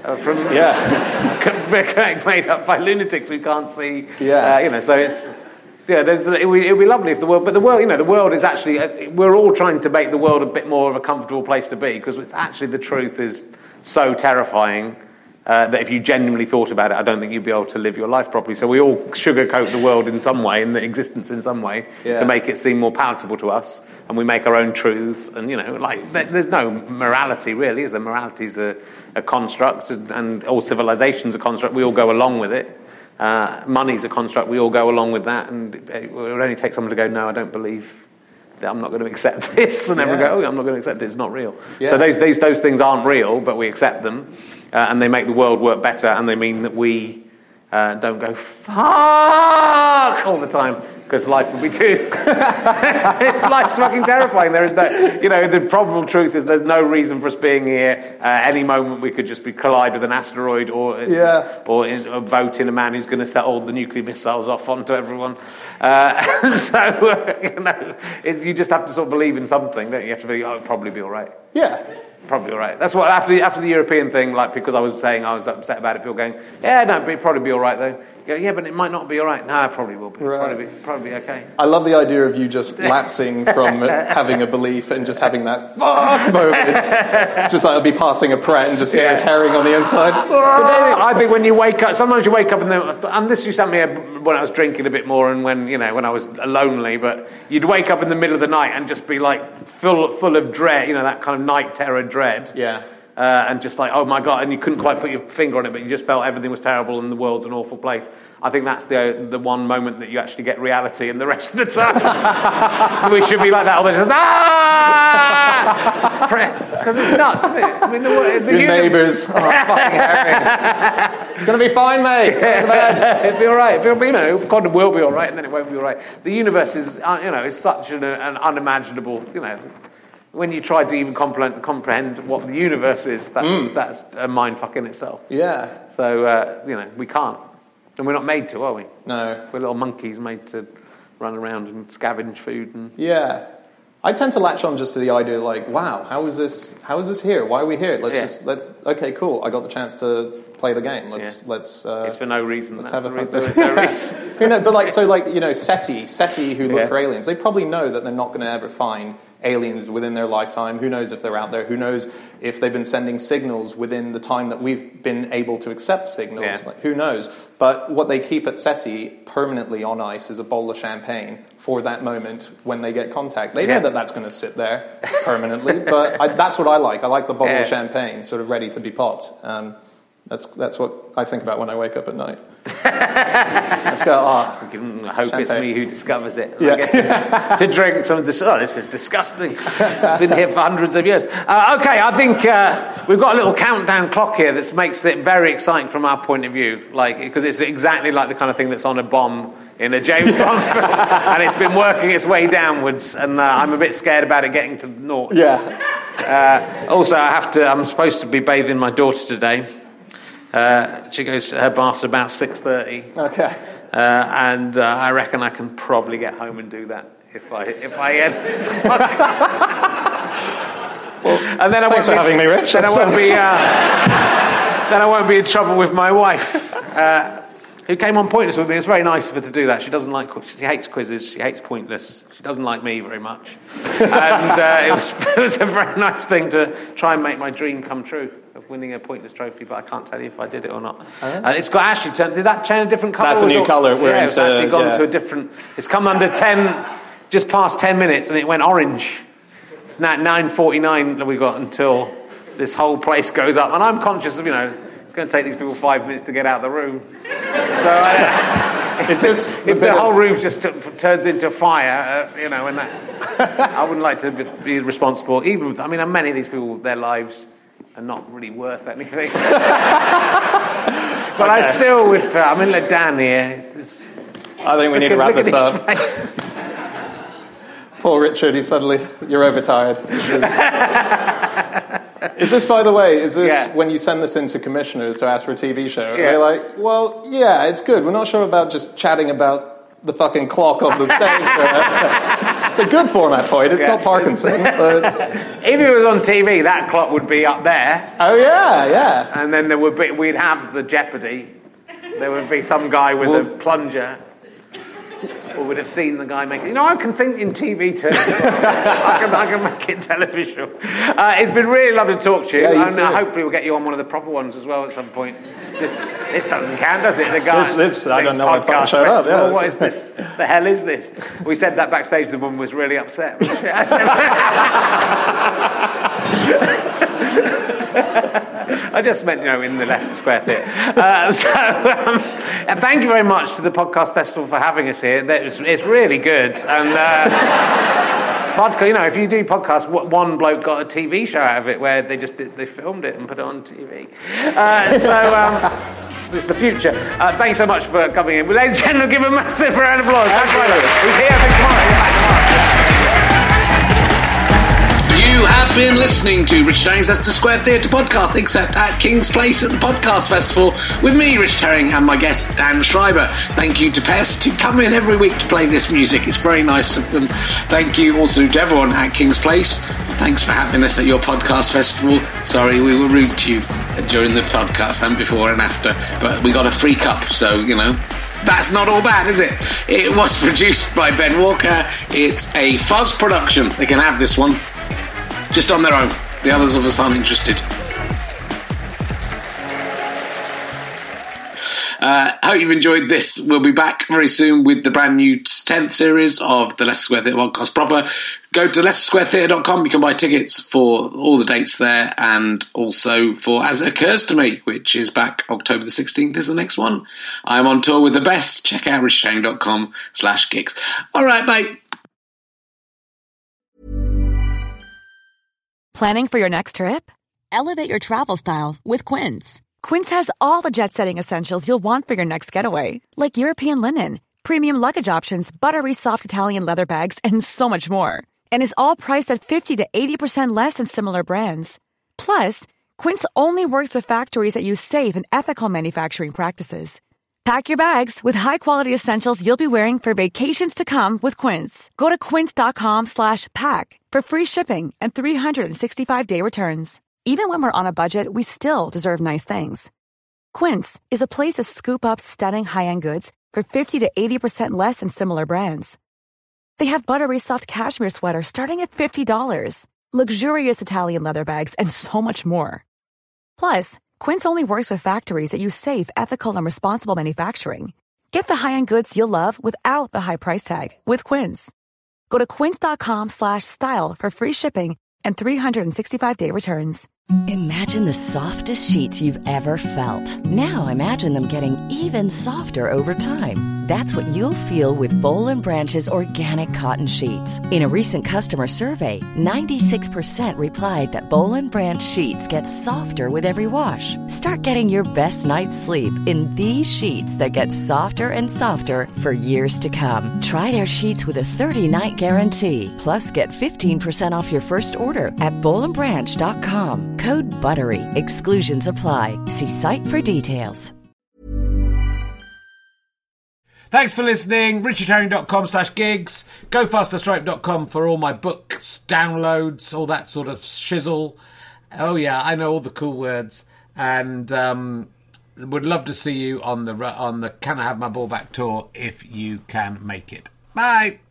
made up by lunatics who can't see. So it's. It would be lovely if the world, but the world is actually. We're all trying to make the world a bit more of a comfortable place to be because it's actually the truth is so terrifying. That if you genuinely thought about it, I don't think you'd be able to live your life properly. So we all sugarcoat the world in some way, and the existence in some way, to make it seem more palatable to us. And we make our own truths. And, there's no morality, really, is there? Morality's a construct, and all civilization's a construct. We all go along with it. Money's a construct. We all go along with that. And it would only take someone to go, no, I don't believe that I'm not going to accept this, and never go, I'm not going to accept it, it's not real. So those things aren't real, but we accept them, and they make the world work better, and they mean that we don't go fuck all the time, because life would be too... Life's fucking terrifying. There is no, the probable truth is there's no reason for us being here. Any moment we could just collide with an asteroid or vote in a man who's going to set all the nuclear missiles off onto everyone. You just have to sort of believe in something, don't you? You have to be, it'll probably be all right. Yeah. Probably all right. That's what after the European thing, because I was saying I was upset about it, people going, it'll probably be all right though. You go, but it might not be all right. No, it probably will be. Right. Probably be okay. I love the idea of you just lapsing from having a belief and just having that fuck moment. Just like I'll be passing a Pret and just carrying on the inside. I think when you wake up, sometimes you wake up and this used to happen when I was drinking a bit more and when I was lonely, but you'd wake up in the middle of the night and just be like full of dread, that kind of night terror dread. Yeah. And just like, oh my God, and you couldn't quite put your finger on it, but you just felt everything was terrible and the world's an awful place. I think that's the one moment that you actually get reality, and the rest of the time we should be like that. All just because it's nuts, isn't it? I mean, your neighbours, fucking Harry. It's going to be fine, mate. It'll be all right. God will be all right, and then it won't be all right. The universe is, is such an unimaginable, When you try to even comprehend what the universe is, that's a mindfuck in itself. Yeah. So, we can't. And we're not made to, are we? No. We're little monkeys made to run around and scavenge food. Yeah. I tend to latch on just to the idea like, wow, how is this here? Why are we here? Okay, cool. I got the chance to play the game. Let's it's for no reason. Let's have a fun. But SETI who look for aliens, they probably know that they're not going to ever find aliens within their lifetime. Who knows if they're out there? Who knows if they've been sending signals within the time that we've been able to accept signals? Yeah. Who knows? But what they keep at SETI permanently on ice is a bowl of champagne for that moment when they get contact. They know that that's going to sit there permanently, but that's what I like. I like the bottle of champagne sort of ready to be popped. That's what I think about when I wake up at night. Let's go. I hope champagne. It's me who discovers it. I get to drink some of this. Oh, this is disgusting. I've been here for hundreds of years. Okay, I think we've got a little countdown clock here that makes it very exciting from our point of view, because it's exactly like the kind of thing that's on a bomb in a James Bond film, and it's been working its way downwards, and I'm a bit scared about it getting to naught. Yeah. Also, I'm supposed to be bathing my daughter today. She goes to her bath's about 6:30. Okay. And I reckon I can probably get home and do that if I had. And then thanks for having me, Rich. Then I won't be in trouble with my wife, who came on Pointless with me. It's very nice of her to do that. She hates quizzes. She hates Pointless. She doesn't like me very much. And it was a very nice thing to try and make my dream come true of winning a Pointless trophy, but I can't tell you if I did it or not. It's got actually did that change a different colour? That's a new colour. It's actually gone to a different. It's come under 10, just past 10 minutes, and it went orange. It's now 9:49 that we got until this whole place goes up, and I'm conscious of it's going to take these people 5 minutes to get out of the room. So if the whole room just turns into fire, and that, I wouldn't like to be responsible. Even many of these people, their lives are not really worth anything. But I still, I'm in Dan here. I think we need to wrap this up. Poor Richard, you're overtired. Is this, by the way, when you send this into commissioners to ask for a TV show, they're like, well, yeah, it's good. We're not sure about just chatting about the fucking clock on the stage. It's a good format point. It's not Parkinson. But if it was on TV, that clock would be up there. Oh, yeah. And then we'd have the Jeopardy. There would be some guy with a plunger. Or would have seen the guy making. I can think in TV terms. I can make it television. It's been really lovely to talk to you. Yeah, and hopefully we'll get you on one of the proper ones as well at some point. This doesn't count, does it? The guy. I don't know what fucking showed up. Yeah. What is this? The hell is this? We said that backstage. The woman was really upset. I just meant, in the Leicester Square Theatre. And thank you very much to the Podcast Festival for having us here. It's really good. And if you do podcasts, one bloke got a TV show out of it where they filmed it and put it on TV. It's the future. Thanks so much for coming in. Ladies and gentlemen, give a massive round of applause. Thanks very much. He's here. Tomorrow. You have been listening to Rich Herring's Leicester Square Theatre podcast, except at King's Place at the Podcast Festival, with me, Rich Herring, and my guest, Dan Schreiber. Thank you to Pest, who come in every week to play this music. It's very nice of them. Thank you also to everyone at King's Place. Thanks for having us at your podcast festival. Sorry we were rude to you during the podcast and before and after, but we got a free cup, so, that's not all bad, is it? It was produced by Ben Walker. It's a Fuzz production. They can have this one. Just on their own. The others of us aren't interested. Hope you've enjoyed this. We'll be back very soon with the brand new 10th series of the Leicester Square Theatre podcast proper. Go to leicestersquaretheatre.com. You can buy tickets for all the dates there, and also for As It Occurs to Me, which is back October the 16th is the next one. I'm on tour with the best. Check out richherring.com/gigs. All right, bye. Planning for your next trip? Elevate your travel style with Quince. Quince has all the jet-setting essentials you'll want for your next getaway, like European linen, premium luggage options, buttery soft Italian leather bags, and so much more. And is all priced at 50 to 80% less than similar brands. Plus, Quince only works with factories that use safe and ethical manufacturing practices. Pack your bags with high-quality essentials you'll be wearing for vacations to come with Quince. Go to quince.com/pack for free shipping and 365-day returns. Even when we're on a budget, we still deserve nice things. Quince is a place to scoop up stunning high-end goods for 50 to 80% less than similar brands. They have buttery soft cashmere sweaters starting at $50, luxurious Italian leather bags, and so much more. Plus, Quince only works with factories that use safe, ethical, and responsible manufacturing. Get the high-end goods you'll love without the high price tag with Quince. Go to quince.com/style for free shipping and 365-day returns. Imagine the softest sheets you've ever felt. Now imagine them getting even softer over time. That's what you'll feel with Boll & Branch's organic cotton sheets. In a recent customer survey, 96% replied that Boll & Branch sheets get softer with every wash. Start getting your best night's sleep in these sheets that get softer and softer for years to come. Try their sheets with a 30-night guarantee. Plus, get 15% off your first order at bollandbranch.com. Code BUTTERY. Exclusions apply. See site for details. Thanks for listening. richardherring.com/gigs. GoFasterStripe.com for all my books, downloads, all that sort of shizzle. Oh, yeah, I know all the cool words. And would love to see you on the Can I Have My Ball Back tour if you can make it. Bye.